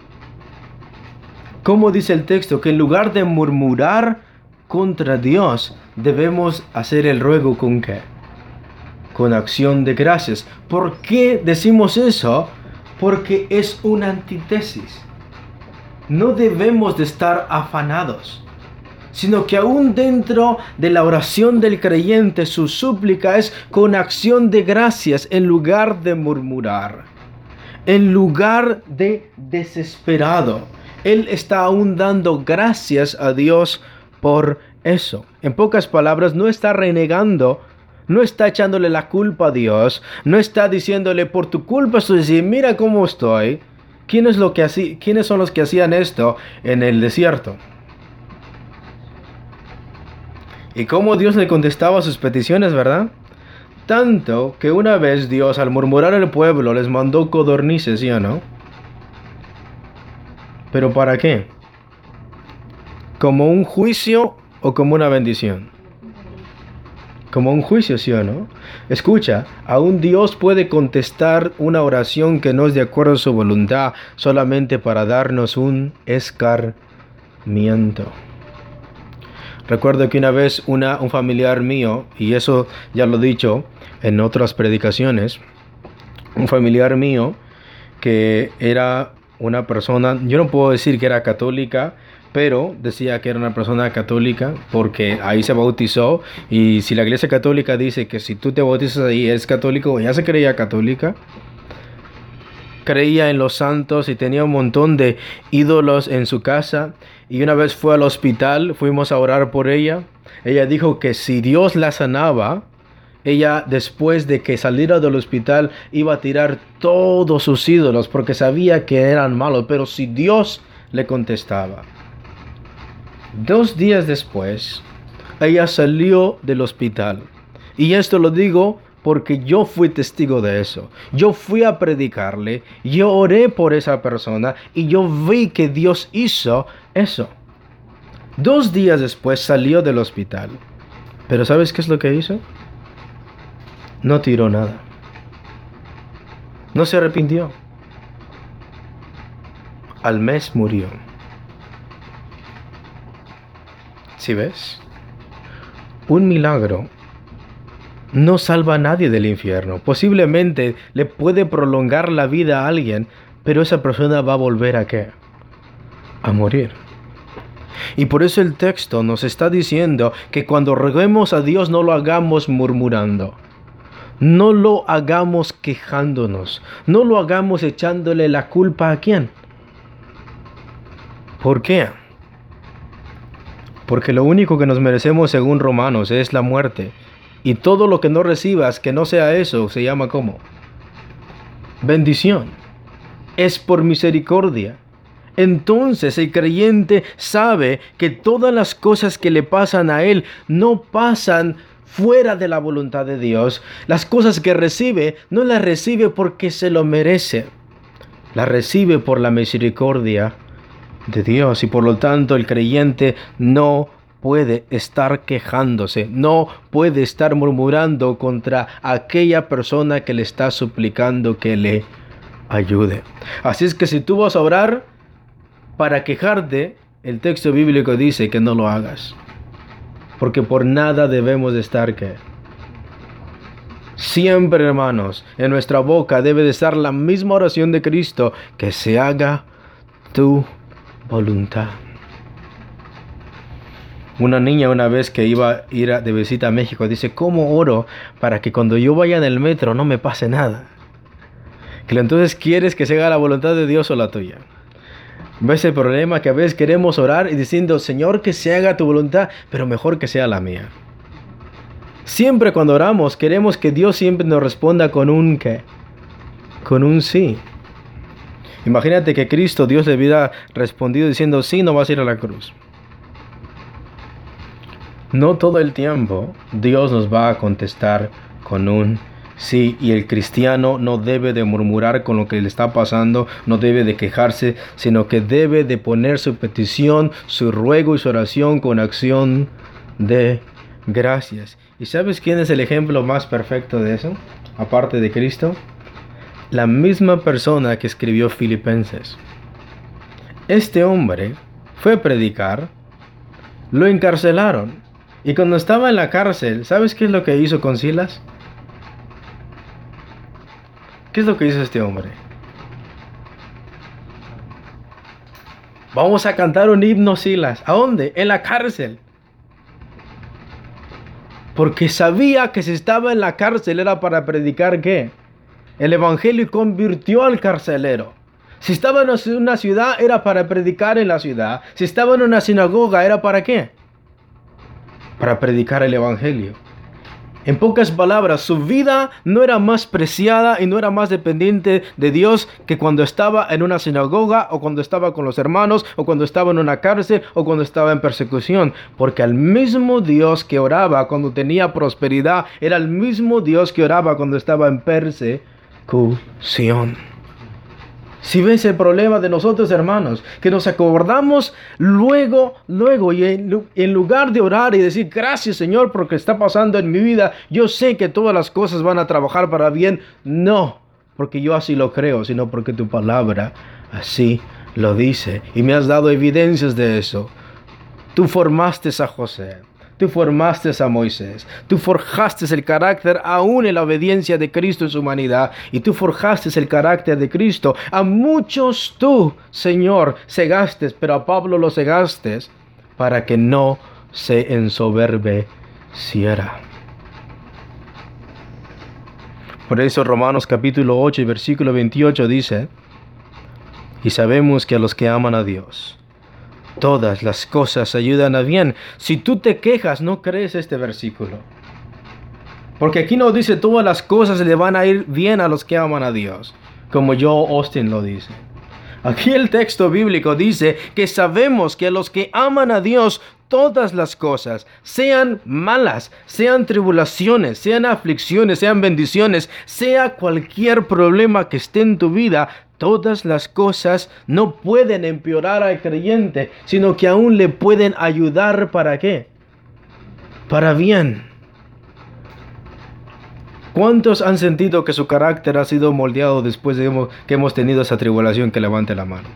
Como dice el texto, que en lugar de murmurar contra Dios, debemos hacer el ruego con ¿qué? Con acción de gracias. ¿Por qué decimos eso? Porque es una antítesis. No debemos de estar afanados, sino que aún dentro de la oración del creyente, su súplica es con acción de gracias en lugar de murmurar, en lugar de desesperado. Él está aún dando gracias a Dios por eso. En pocas palabras, no está renegando, no está echándole la culpa a Dios, no está diciéndole por tu culpa estoy así, mira cómo estoy. ¿Quiénes son los que hacían esto en el desierto? ¿Y cómo Dios le contestaba sus peticiones, verdad? Tanto que una vez Dios, al murmurar al pueblo, les mandó codornices, ¿sí o no? ¿Pero para qué? ¿Como un juicio o como una bendición? Como un juicio, ¿sí o no? Escucha, aún Dios puede contestar una oración que no es de acuerdo a su voluntad solamente para darnos un escarmiento. Recuerdo que una vez un familiar mío, y eso ya lo he dicho en otras predicaciones, un familiar mío que era una persona, yo no puedo decir que era católica, pero decía que era una persona católica porque ahí se bautizó, y si la iglesia católica dice que si tú te bautizas ahí eres católico, ya se creía católica, creía en los santos y tenía un montón de ídolos en su casa. Y una vez fue al hospital, fuimos a orar por ella. Ella dijo que si Dios la sanaba, ella después de que saliera del hospital iba a tirar todos sus ídolos porque sabía que eran malos, pero si Dios le contestaba. 2 días después, ella salió del hospital. Y esto lo digo porque yo fui testigo de eso. Yo fui a predicarle, yo oré por esa persona y yo vi que Dios hizo eso. 2 días después salió del hospital. Pero ¿sabes qué es lo que hizo? No tiró nada. No se arrepintió. Al mes murió. ¿Sí ves? Un milagro no salva a nadie del infierno. Posiblemente le puede prolongar la vida a alguien, pero esa persona va a volver ¿a qué? A morir. Y por eso el texto nos está diciendo que cuando roguemos a Dios no lo hagamos murmurando. No lo hagamos quejándonos. No lo hagamos echándole la culpa a quién. ¿Por qué? Porque lo único que nos merecemos según Romanos es la muerte. Y todo lo que no recibas, que no sea eso, se llama ¿cómo? Bendición. Es por misericordia. Entonces el creyente sabe que todas las cosas que le pasan a él no pasan fuera de la voluntad de Dios. Las cosas que recibe, no las recibe porque se lo merece. Las recibe por la misericordia de Dios. Y por lo tanto el creyente no puede estar quejándose, no puede estar murmurando contra aquella persona que le está suplicando que le ayude. Así es que si tú vas a orar para quejarte, el texto bíblico dice que no lo hagas. Porque por nada debemos de estar ¿qué? Siempre, hermanos, en nuestra boca debe de estar la misma oración de Cristo: que se haga tu voluntad. Una niña una vez que iba a ir de visita a México dice: ¿cómo oro para que cuando yo vaya en el metro no me pase nada? Que entonces quieres que se haga la voluntad de Dios o la tuya. ¿Ves el problema? Que a veces queremos orar y diciendo: Señor, que se haga tu voluntad, pero mejor que sea la mía. Siempre cuando oramos queremos que Dios siempre nos responda con un ¿qué? Con un sí. Imagínate que Cristo, Dios le hubiera respondido diciendo: sí, no vas a ir a la cruz. No todo el tiempo Dios nos va a contestar con un sí, y el cristiano no debe de murmurar con lo que le está pasando, no debe de quejarse, sino que debe de poner su petición, su ruego y su oración con acción de gracias. ¿Y sabes quién es el ejemplo más perfecto de eso? Aparte de Cristo, la misma persona que escribió Filipenses. Este hombre fue a predicar, lo encarcelaron, y cuando estaba en la cárcel, ¿sabes qué es lo que hizo con Silas? ¿Qué es lo que hizo este hombre? Vamos a cantar un himno, Silas. ¿A dónde? En la cárcel. Porque sabía que si estaba en la cárcel era para predicar ¿qué? El evangelio, y convirtió al carcelero. Si estaba en una ciudad era para predicar en la ciudad. Si estaba en una sinagoga era para ¿qué? Para predicar el evangelio. En pocas palabras, su vida no era más preciada y no era más dependiente de Dios que cuando estaba en una sinagoga o cuando estaba con los hermanos o cuando estaba en una cárcel o cuando estaba en persecución. Porque al mismo Dios que oraba cuando tenía prosperidad era el mismo Dios que oraba cuando estaba en persecución. Si ves el problema de nosotros, hermanos, que nos acordamos luego, y en lugar de orar y decir, gracias Señor porque está pasando en mi vida, yo sé que todas las cosas van a trabajar para bien. No, porque yo así lo creo, sino porque tu palabra así lo dice. Y me has dado evidencias de eso. Tú formaste a José. Tú formaste a Moisés, tú forjaste el carácter aún en la obediencia de Cristo en su humanidad, y tú forjaste el carácter de Cristo. A muchos tú, Señor, cegaste, pero a Pablo lo cegaste para que no se ensoberbeciera. Por eso Romanos capítulo 8 y versículo 28 dice, y sabemos que a los que aman a Dios, todas las cosas ayudan a bien. Si tú te quejas, no crees este versículo. Porque aquí no dice todas las cosas le van a ir bien a los que aman a Dios, como Joel Osteen lo dice. Aquí el texto bíblico dice que sabemos que a los que aman a Dios, todas las cosas, sean malas, sean tribulaciones, sean aflicciones, sean bendiciones, sea cualquier problema que esté en tu vida, todas las cosas no pueden empeorar al creyente, sino que aún le pueden ayudar. ¿Para qué? Para bien. ¿Cuántos han sentido que su carácter ha sido moldeado después de que hemos tenido esa tribulación? Que levante la mano.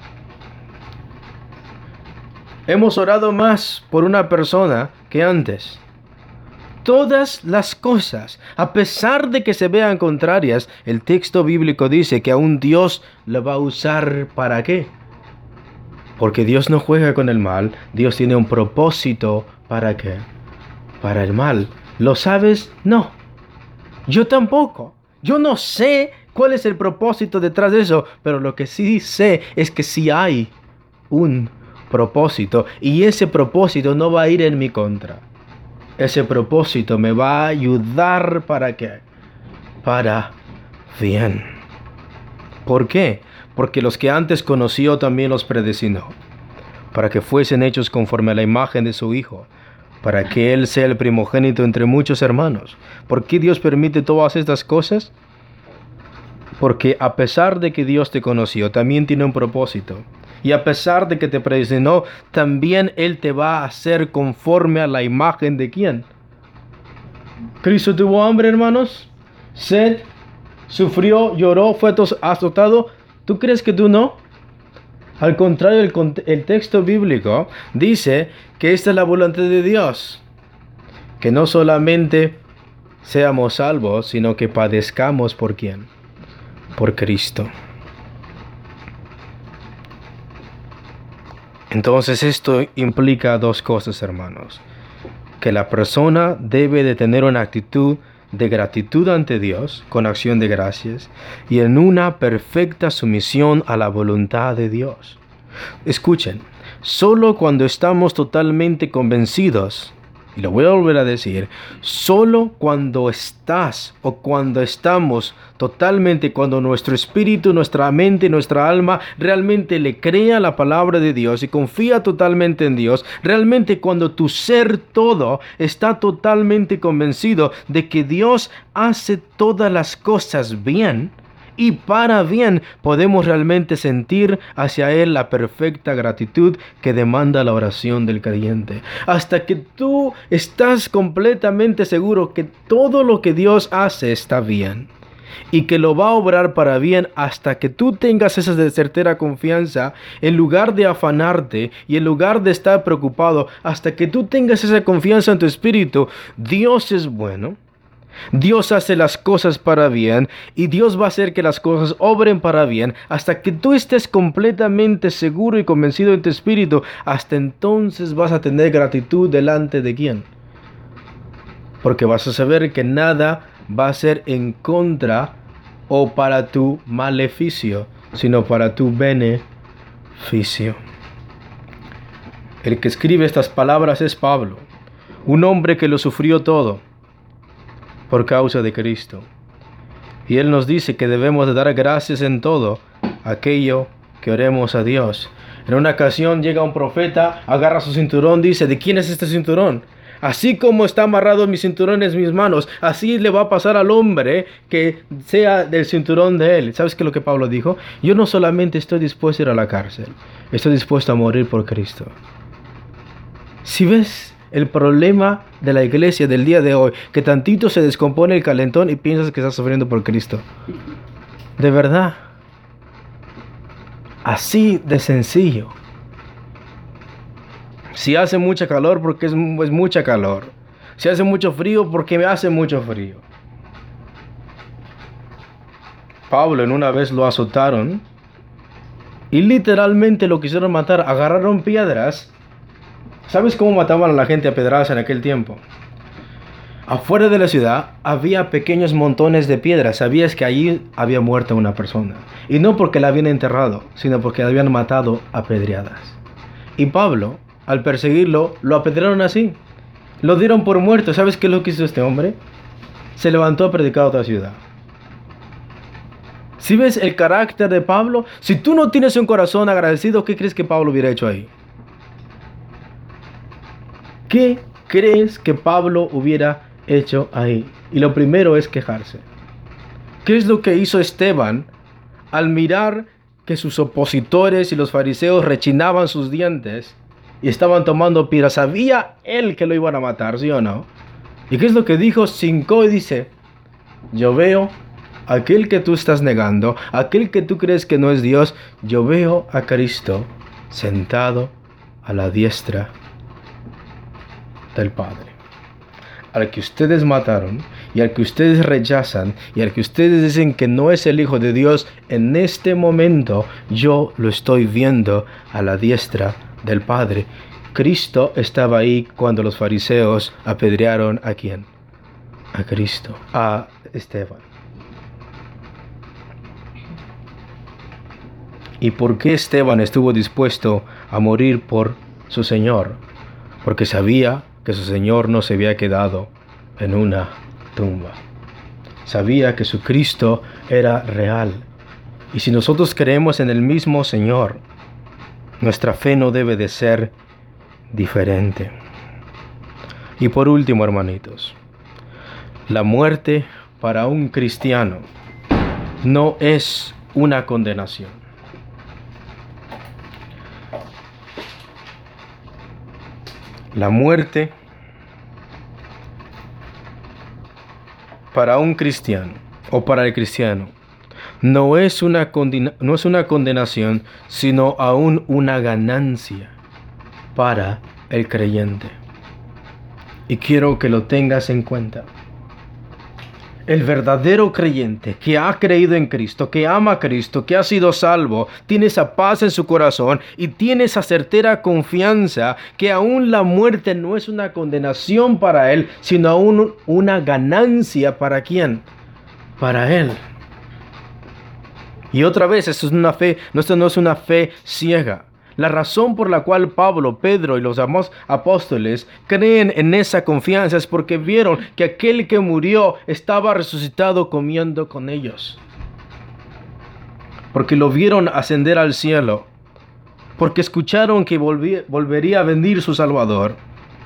Hemos orado más por una persona que antes. Todas las cosas, a pesar de que se vean contrarias, el texto bíblico dice que aún Dios lo va a usar. ¿Para qué? Porque Dios no juega con el mal. Dios tiene un propósito. ¿Para qué? Para el mal. ¿Lo sabes? No. Yo tampoco. Yo no sé cuál es el propósito detrás de eso, pero lo que sí sé es que sí hay un propósito, y ese propósito no va a ir en mi contra. Ese propósito me va a ayudar. ¿Para qué? Para bien. ¿Por qué? Porque los que antes conoció también los predestinó, para que fuesen hechos conforme a la imagen de su Hijo, para que Él sea el primogénito entre muchos hermanos. ¿Por qué Dios permite todas estas cosas? Porque a pesar de que Dios te conoció, también tiene un propósito. Y a pesar de que te predestinó, también Él te va a hacer conforme a la imagen de ¿quién? Cristo tuvo hambre, hermanos, sed, sufrió, lloró, fue azotado. ¿Tú crees que tú no? Al contrario, el texto bíblico dice que esta es la voluntad de Dios, que no solamente seamos salvos, sino que padezcamos. ¿Por quién? Por Cristo. Entonces esto implica dos cosas, hermanos. Que la persona debe de tener una actitud de gratitud ante Dios, con acción de gracias, y en una perfecta sumisión a la voluntad de Dios. Escuchen, solo cuando estamos totalmente convencidos, y lo voy a volver a decir, solo cuando estamos totalmente, cuando nuestro espíritu, nuestra mente, nuestra alma realmente le crea la palabra de Dios y confía totalmente en Dios, realmente cuando tu ser todo está totalmente convencido de que Dios hace todas las cosas bien y para bien, podemos realmente sentir hacia Él la perfecta gratitud que demanda la oración del creyente. Hasta que tú estás completamente seguro que todo lo que Dios hace está bien y que lo va a obrar para bien, hasta que tú tengas esa certera confianza, en lugar de afanarte y en lugar de estar preocupado, hasta que tú tengas esa confianza en tu espíritu, Dios es bueno. Dios hace las cosas para bien y Dios va a hacer que las cosas obren para bien. Hasta que tú estés completamente seguro y convencido en tu espíritu, hasta entonces vas a tener gratitud delante de ¿quién? Porque vas a saber que nada va a ser en contra o para tu maleficio, sino para tu beneficio. El que escribe estas palabras es Pablo, un hombre que lo sufrió todo. por causa de Cristo. Y Él nos dice que debemos de dar gracias en todo aquello que oremos a Dios. En una ocasión llega un profeta, agarra su cinturón, dice, ¿de quién es este cinturón? Así como está amarrado mi cinturón en mis manos, así le va a pasar al hombre que sea del cinturón de él. ¿Sabes qué es lo que Pablo dijo? Yo no solamente estoy dispuesto a ir a la cárcel, estoy dispuesto a morir por Cristo. Si ves el problema de la iglesia del día de hoy, que tantito se descompone el calentón y piensas que estás sufriendo por Cristo. De verdad. Así de sencillo. Si hace mucha calor, porque es mucha calor. Si hace mucho frío, porque me hace mucho frío. Pablo en una vez lo azotaron y literalmente lo quisieron matar. Agarraron piedras. ¿Sabes cómo mataban a la gente a pedradas en aquel tiempo? Afuera de la ciudad había pequeños montones de piedras. Sabías que allí había muerto una persona. Y no porque la habían enterrado, sino porque la habían matado a pedradas. Y Pablo, al perseguirlo, lo apedrearon así. Lo dieron por muerto. ¿Sabes qué es lo que hizo este hombre? Se levantó a predicar a otra ciudad. Si ves el carácter de Pablo, si tú no tienes un corazón agradecido, ¿qué crees que Pablo hubiera hecho ahí? ¿Qué crees que Pablo hubiera hecho ahí? Y lo primero es quejarse. ¿Qué es lo que hizo Esteban al mirar que sus opositores y los fariseos rechinaban sus dientes y estaban tomando piedras? Sabía él que lo iban a matar, ¿sí o no? ¿Y qué es lo que dijo? Cincó y dice, yo veo aquel que tú estás negando, aquel que tú crees que no es Dios, yo veo a Cristo sentado a la diestra del Padre. Al que ustedes mataron y al que ustedes rechazan y al que ustedes dicen que no es el Hijo de Dios, en este momento yo lo estoy viendo a la diestra del Padre. Cristo estaba ahí cuando los fariseos apedrearon ¿a quién? A Cristo, a Esteban. ¿Y por qué Esteban estuvo dispuesto a morir por su Señor? Porque sabía que su Señor no se había quedado en una tumba. Sabía que su Cristo era real. Y si nosotros creemos en el mismo Señor, nuestra fe no debe de ser diferente. Y por último, hermanitos, la muerte para un cristiano no es una condenación. La muerte para un cristiano o para el cristiano no es una condenación, sino aún una ganancia para el creyente. Y quiero que lo tengas en cuenta. El verdadero creyente que ha creído en Cristo, que ama a Cristo, que ha sido salvo, tiene esa paz en su corazón y tiene esa certera confianza que aún la muerte no es una condenación para él, sino aún una ganancia para ¿quién? Para él. Y otra vez, esto no es una fe ciega. La razón por la cual Pablo, Pedro y los demás apóstoles creen en esa confianza es porque vieron que aquel que murió estaba resucitado comiendo con ellos. Porque lo vieron ascender al cielo. Porque escucharon que volvería a venir su Salvador.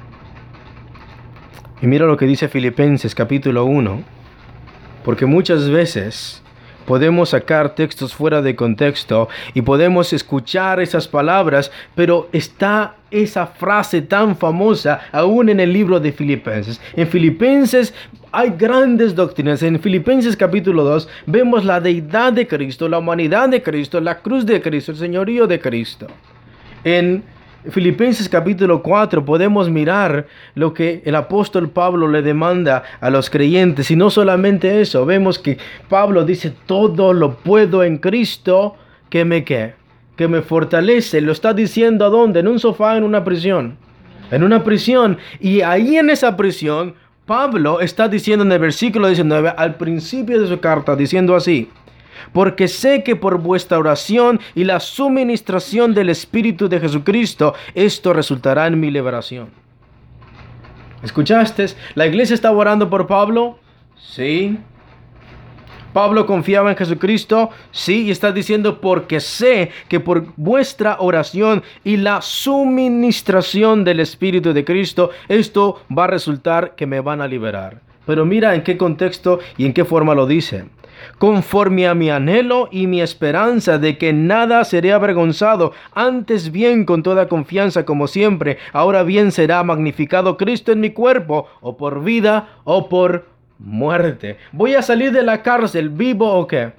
Y mira lo que dice Filipenses capítulo 1. Porque muchas veces podemos sacar textos fuera de contexto y podemos escuchar esas palabras, pero está esa frase tan famosa aún en el libro de Filipenses. En Filipenses hay grandes doctrinas. En Filipenses capítulo 2 vemos la deidad de Cristo, la humanidad de Cristo, la cruz de Cristo, el señorío de Cristo. En Filipenses capítulo 4 podemos mirar lo que el apóstol Pablo le demanda a los creyentes. Y no solamente eso, vemos que Pablo dice, todo lo puedo en Cristo que me fortalece. Lo está diciendo ¿a dónde? En un sofá, en una prisión. En una prisión. Y ahí en esa prisión, Pablo está diciendo en el versículo 19, al principio de su carta, diciendo así: porque sé que por vuestra oración y la suministración del Espíritu de Jesucristo, esto resultará en mi liberación. ¿Escuchaste? ¿La iglesia estaba orando por Pablo? Sí. Pablo confiaba en Jesucristo, sí, y está diciendo porque sé que por vuestra oración y la suministración del Espíritu de Cristo, esto va a resultar que me van a liberar. Pero mira en qué contexto y en qué forma lo dice. Conforme a mi anhelo y mi esperanza de que nada seré avergonzado, antes bien con toda confianza como siempre, ahora bien será magnificado Cristo en mi cuerpo, o por vida o por muerte. ¿Voy a salir de la cárcel vivo o qué?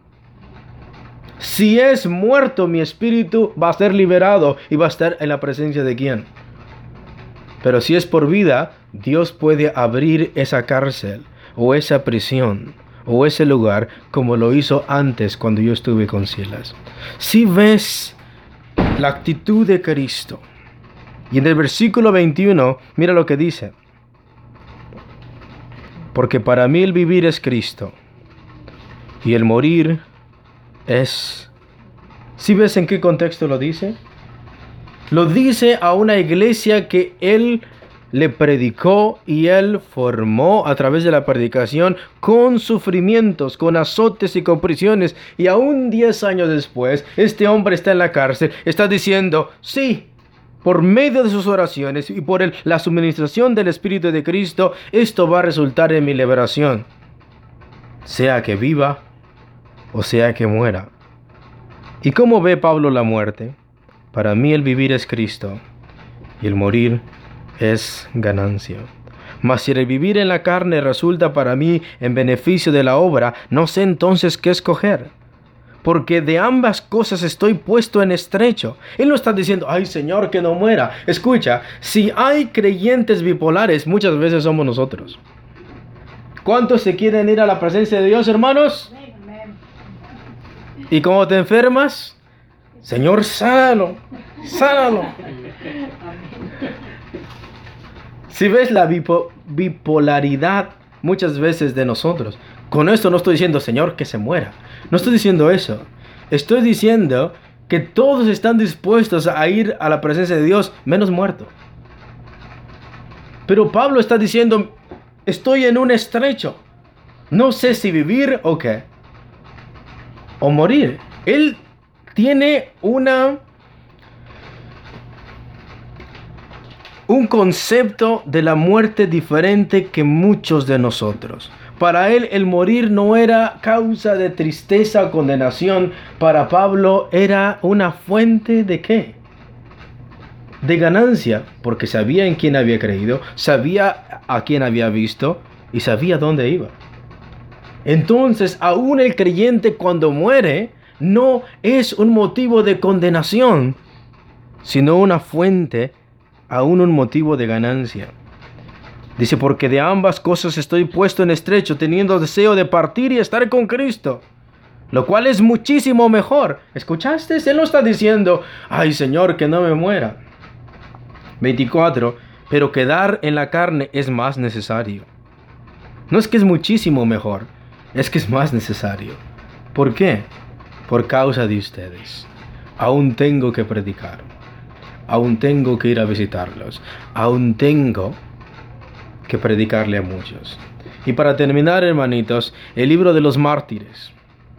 Si es muerto, mi espíritu va a ser liberado y va a estar en la presencia de ¿quién? Pero si es por vida, Dios puede abrir esa cárcel o esa prisión o ese lugar como lo hizo antes cuando yo estuve con Silas. Si ves la actitud de Cristo, y en el versículo 21, mira lo que dice. Porque para mí el vivir es Cristo y el morir es... ¿Sí ves en qué contexto lo dice? Lo dice a una iglesia que él le predicó y él formó a través de la predicación con sufrimientos, con azotes y con prisiones. Y aún 10 años después, este hombre está en la cárcel, está diciendo, sí, por medio de sus oraciones y por la suministración del Espíritu de Cristo, esto va a resultar en mi liberación. Sea que viva o sea que muera. ¿Y cómo ve Pablo la muerte? Para mí el vivir es Cristo y el morir es ganancia. Mas si el vivir en la carne resulta para mí en beneficio de la obra, no sé entonces qué escoger. Porque de ambas cosas estoy puesto en estrecho. Él no está diciendo, ay Señor, que no muera. Escucha, si hay creyentes bipolares, muchas veces somos nosotros. ¿Cuántos se quieren ir a la presencia de Dios, hermanos? Y cuando te enfermas, Señor, sánalo, sánalo. Si ves la bipolaridad muchas veces de nosotros, con esto no estoy diciendo, Señor, que se muera. No estoy diciendo eso. Estoy diciendo que todos están dispuestos a ir a la presencia de Dios, menos muerto. Pero Pablo está diciendo, estoy en un estrecho. No sé si vivir o qué. O morir. Él tiene un concepto de la muerte diferente que muchos de nosotros. Para él el morir no era causa de tristeza o condenación. Para Pablo era una fuente ¿de qué? De ganancia, porque sabía en quién había creído, sabía a quién había visto y sabía dónde iba. Entonces, aún el creyente cuando muere no es un motivo de condenación, sino una fuente, aún un motivo de ganancia. Dice, porque de ambas cosas estoy puesto en estrecho, teniendo deseo de partir y estar con Cristo, lo cual es muchísimo mejor. ¿Escuchaste? Él no está diciendo, ay Señor, que no me muera. 24, pero quedar en la carne es más necesario. No es que es muchísimo mejor, es que es más necesario. ¿Por qué? Por causa de ustedes. Aún tengo que predicar. Aún tengo que ir a visitarlos. Aún tengo que predicarle a muchos. Y para terminar, hermanitos, el libro de los mártires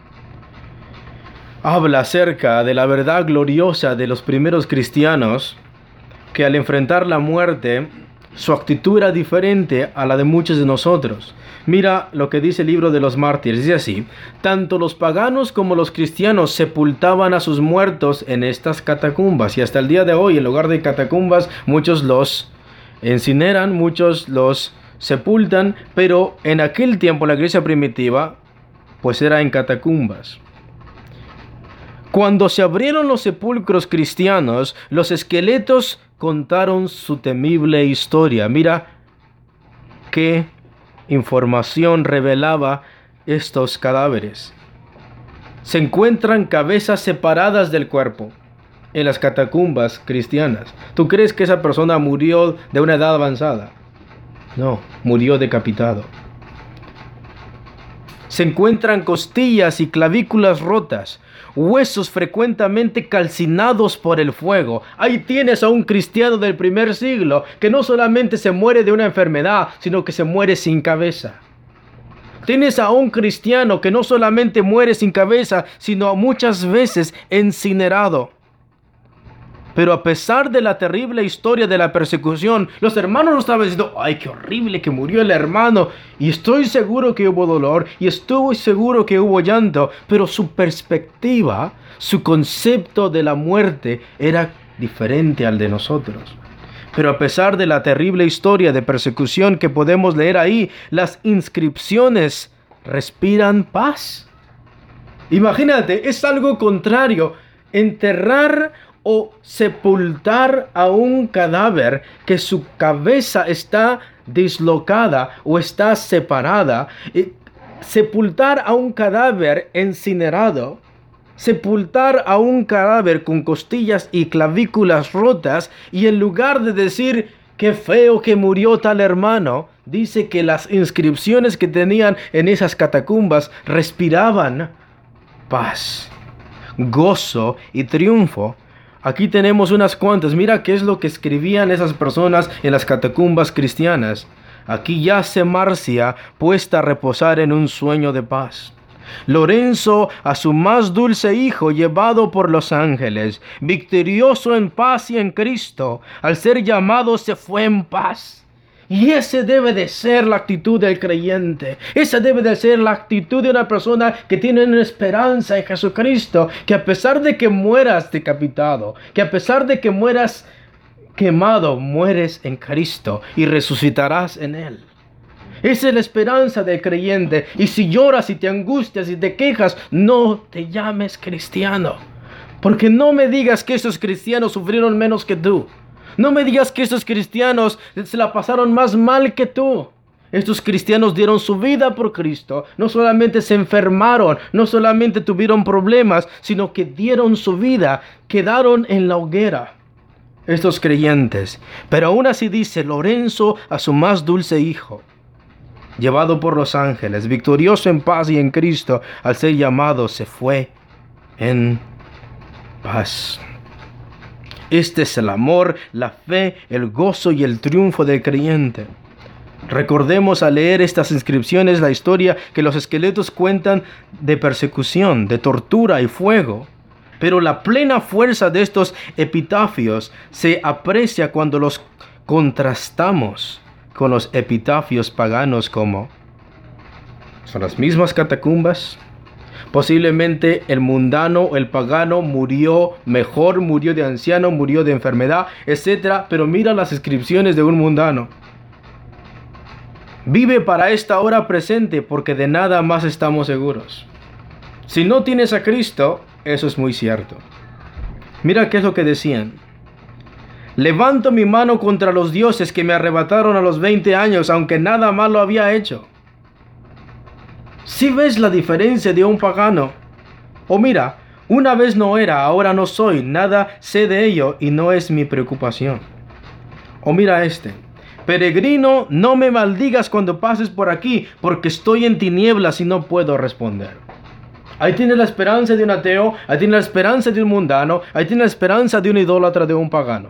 habla acerca de la verdad gloriosa de los primeros cristianos, que al enfrentar la muerte, su actitud era diferente a la de muchos de nosotros. Mira lo que dice el libro de los mártires. Dice así, tanto los paganos como los cristianos sepultaban a sus muertos en estas catacumbas. Y hasta el día de hoy, en lugar de catacumbas, muchos los incineran, muchos los sepultan, pero en aquel tiempo la iglesia primitiva pues era en catacumbas. Cuando se abrieron los sepulcros cristianos, los esqueletos contaron su temible historia. Mira qué información revelaba estos cadáveres. Se encuentran cabezas separadas del cuerpo en las catacumbas cristianas. ¿Tú crees que esa persona murió de una edad avanzada? No, murió decapitado. Se encuentran costillas y clavículas rotas, huesos frecuentemente calcinados por el fuego. Ahí tienes a un cristiano del primer siglo que no solamente se muere de una enfermedad, sino que se muere sin cabeza. Tienes a un cristiano que no solamente muere sin cabeza, sino muchas veces incinerado. Pero a pesar de la terrible historia de la persecución, los hermanos no estaban diciendo, ¡ay, qué horrible que murió el hermano! Y estoy seguro que hubo dolor, y estoy seguro que hubo llanto, pero su perspectiva, su concepto de la muerte era diferente al de nosotros. Pero a pesar de la terrible historia de persecución que podemos leer ahí, las inscripciones respiran paz. Imagínate, es algo contrario. Enterrar o sepultar a un cadáver que su cabeza está dislocada o está separada. Sepultar a un cadáver incinerado. Sepultar a un cadáver con costillas y clavículas rotas, y en lugar de decir qué feo que murió tal hermano, dice que las inscripciones que tenían en esas catacumbas respiraban paz, gozo y triunfo. Aquí tenemos unas cuantas. Mira qué es lo que escribían esas personas en las catacumbas cristianas. Aquí yace Marcia, puesta a reposar en un sueño de paz. Lorenzo a su más dulce hijo llevado por los ángeles, victorioso en paz y en Cristo, al ser llamado se fue en paz. Y esa debe de ser la actitud del creyente. Esa debe de ser la actitud de una persona que tiene una esperanza en Jesucristo, que a pesar de que mueras decapitado, que a pesar de que mueras quemado, mueres en Cristo y resucitarás en Él. Esa es la esperanza del creyente. Y si lloras y te angustias y te quejas, no te llames cristiano. Porque no me digas que esos cristianos sufrieron menos que tú. No me digas que esos cristianos se la pasaron más mal que tú. Estos cristianos dieron su vida por Cristo. No solamente se enfermaron, no solamente tuvieron problemas, sino que dieron su vida, quedaron en la hoguera. Estos creyentes. Pero aún así dice Lorenzo a su más dulce hijo, llevado por los ángeles, victorioso en paz y en Cristo, al ser llamado, se fue en paz. Este es el amor, la fe, el gozo y el triunfo del creyente. Recordemos al leer estas inscripciones la historia que los esqueletos cuentan de persecución, de tortura y fuego. Pero la plena fuerza de estos epitafios se aprecia cuando los contrastamos con los epitafios paganos, como son las mismas catacumbas. Posiblemente el mundano, el pagano murió mejor, murió de anciano, murió de enfermedad, etc. Pero mira las inscripciones de un mundano. Vive para esta hora presente, porque de nada más estamos seguros. Si no tienes a Cristo, eso es muy cierto. Mira qué es lo que decían. Levanto mi mano contra los dioses que me arrebataron a los 20 años, aunque nada malo había hecho. ¿Sí ves la diferencia de un pagano? O mira, una vez no era, ahora no soy, nada sé de ello y no es mi preocupación. O mira este. Peregrino, no me maldigas cuando pases por aquí, porque estoy en tinieblas y no puedo responder. Ahí tienes la esperanza de un ateo, ahí tienes la esperanza de un mundano, ahí tienes la esperanza de un idólatra, de un pagano.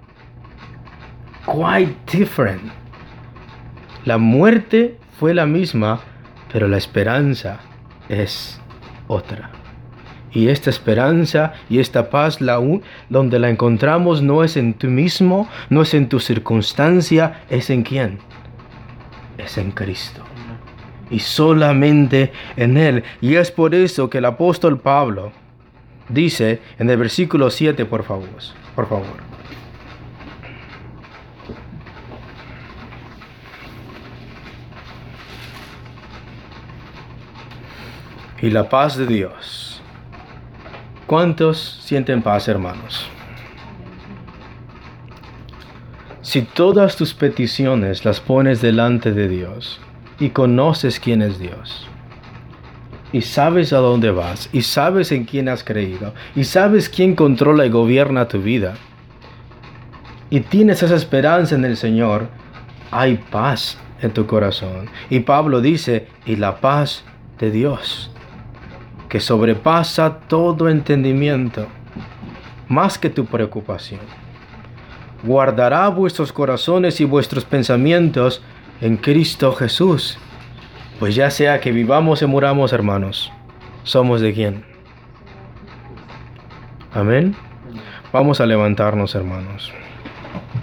Quite different. La muerte fue la misma, pero la esperanza es otra. Y esta esperanza y esta paz, donde la encontramos, no es en ti mismo, no es en tu circunstancia, es en ¿quién? Es en Cristo. Y solamente en Él. Y es por eso que el apóstol Pablo dice en el versículo 7, por favor. Y la paz de Dios. ¿Cuántos sienten paz, hermanos? Si todas tus peticiones las pones delante de Dios y conoces quién es Dios, y sabes a dónde vas, y sabes en quién has creído, y sabes quién controla y gobierna tu vida, y tienes esa esperanza en el Señor, hay paz en tu corazón. Y Pablo dice, y la paz de Dios, que sobrepasa todo entendimiento, más que tu preocupación, guardará vuestros corazones y vuestros pensamientos en Cristo Jesús. Pues ya sea que vivamos o muramos, hermanos, ¿somos de quién? Amén. Vamos a levantarnos, hermanos.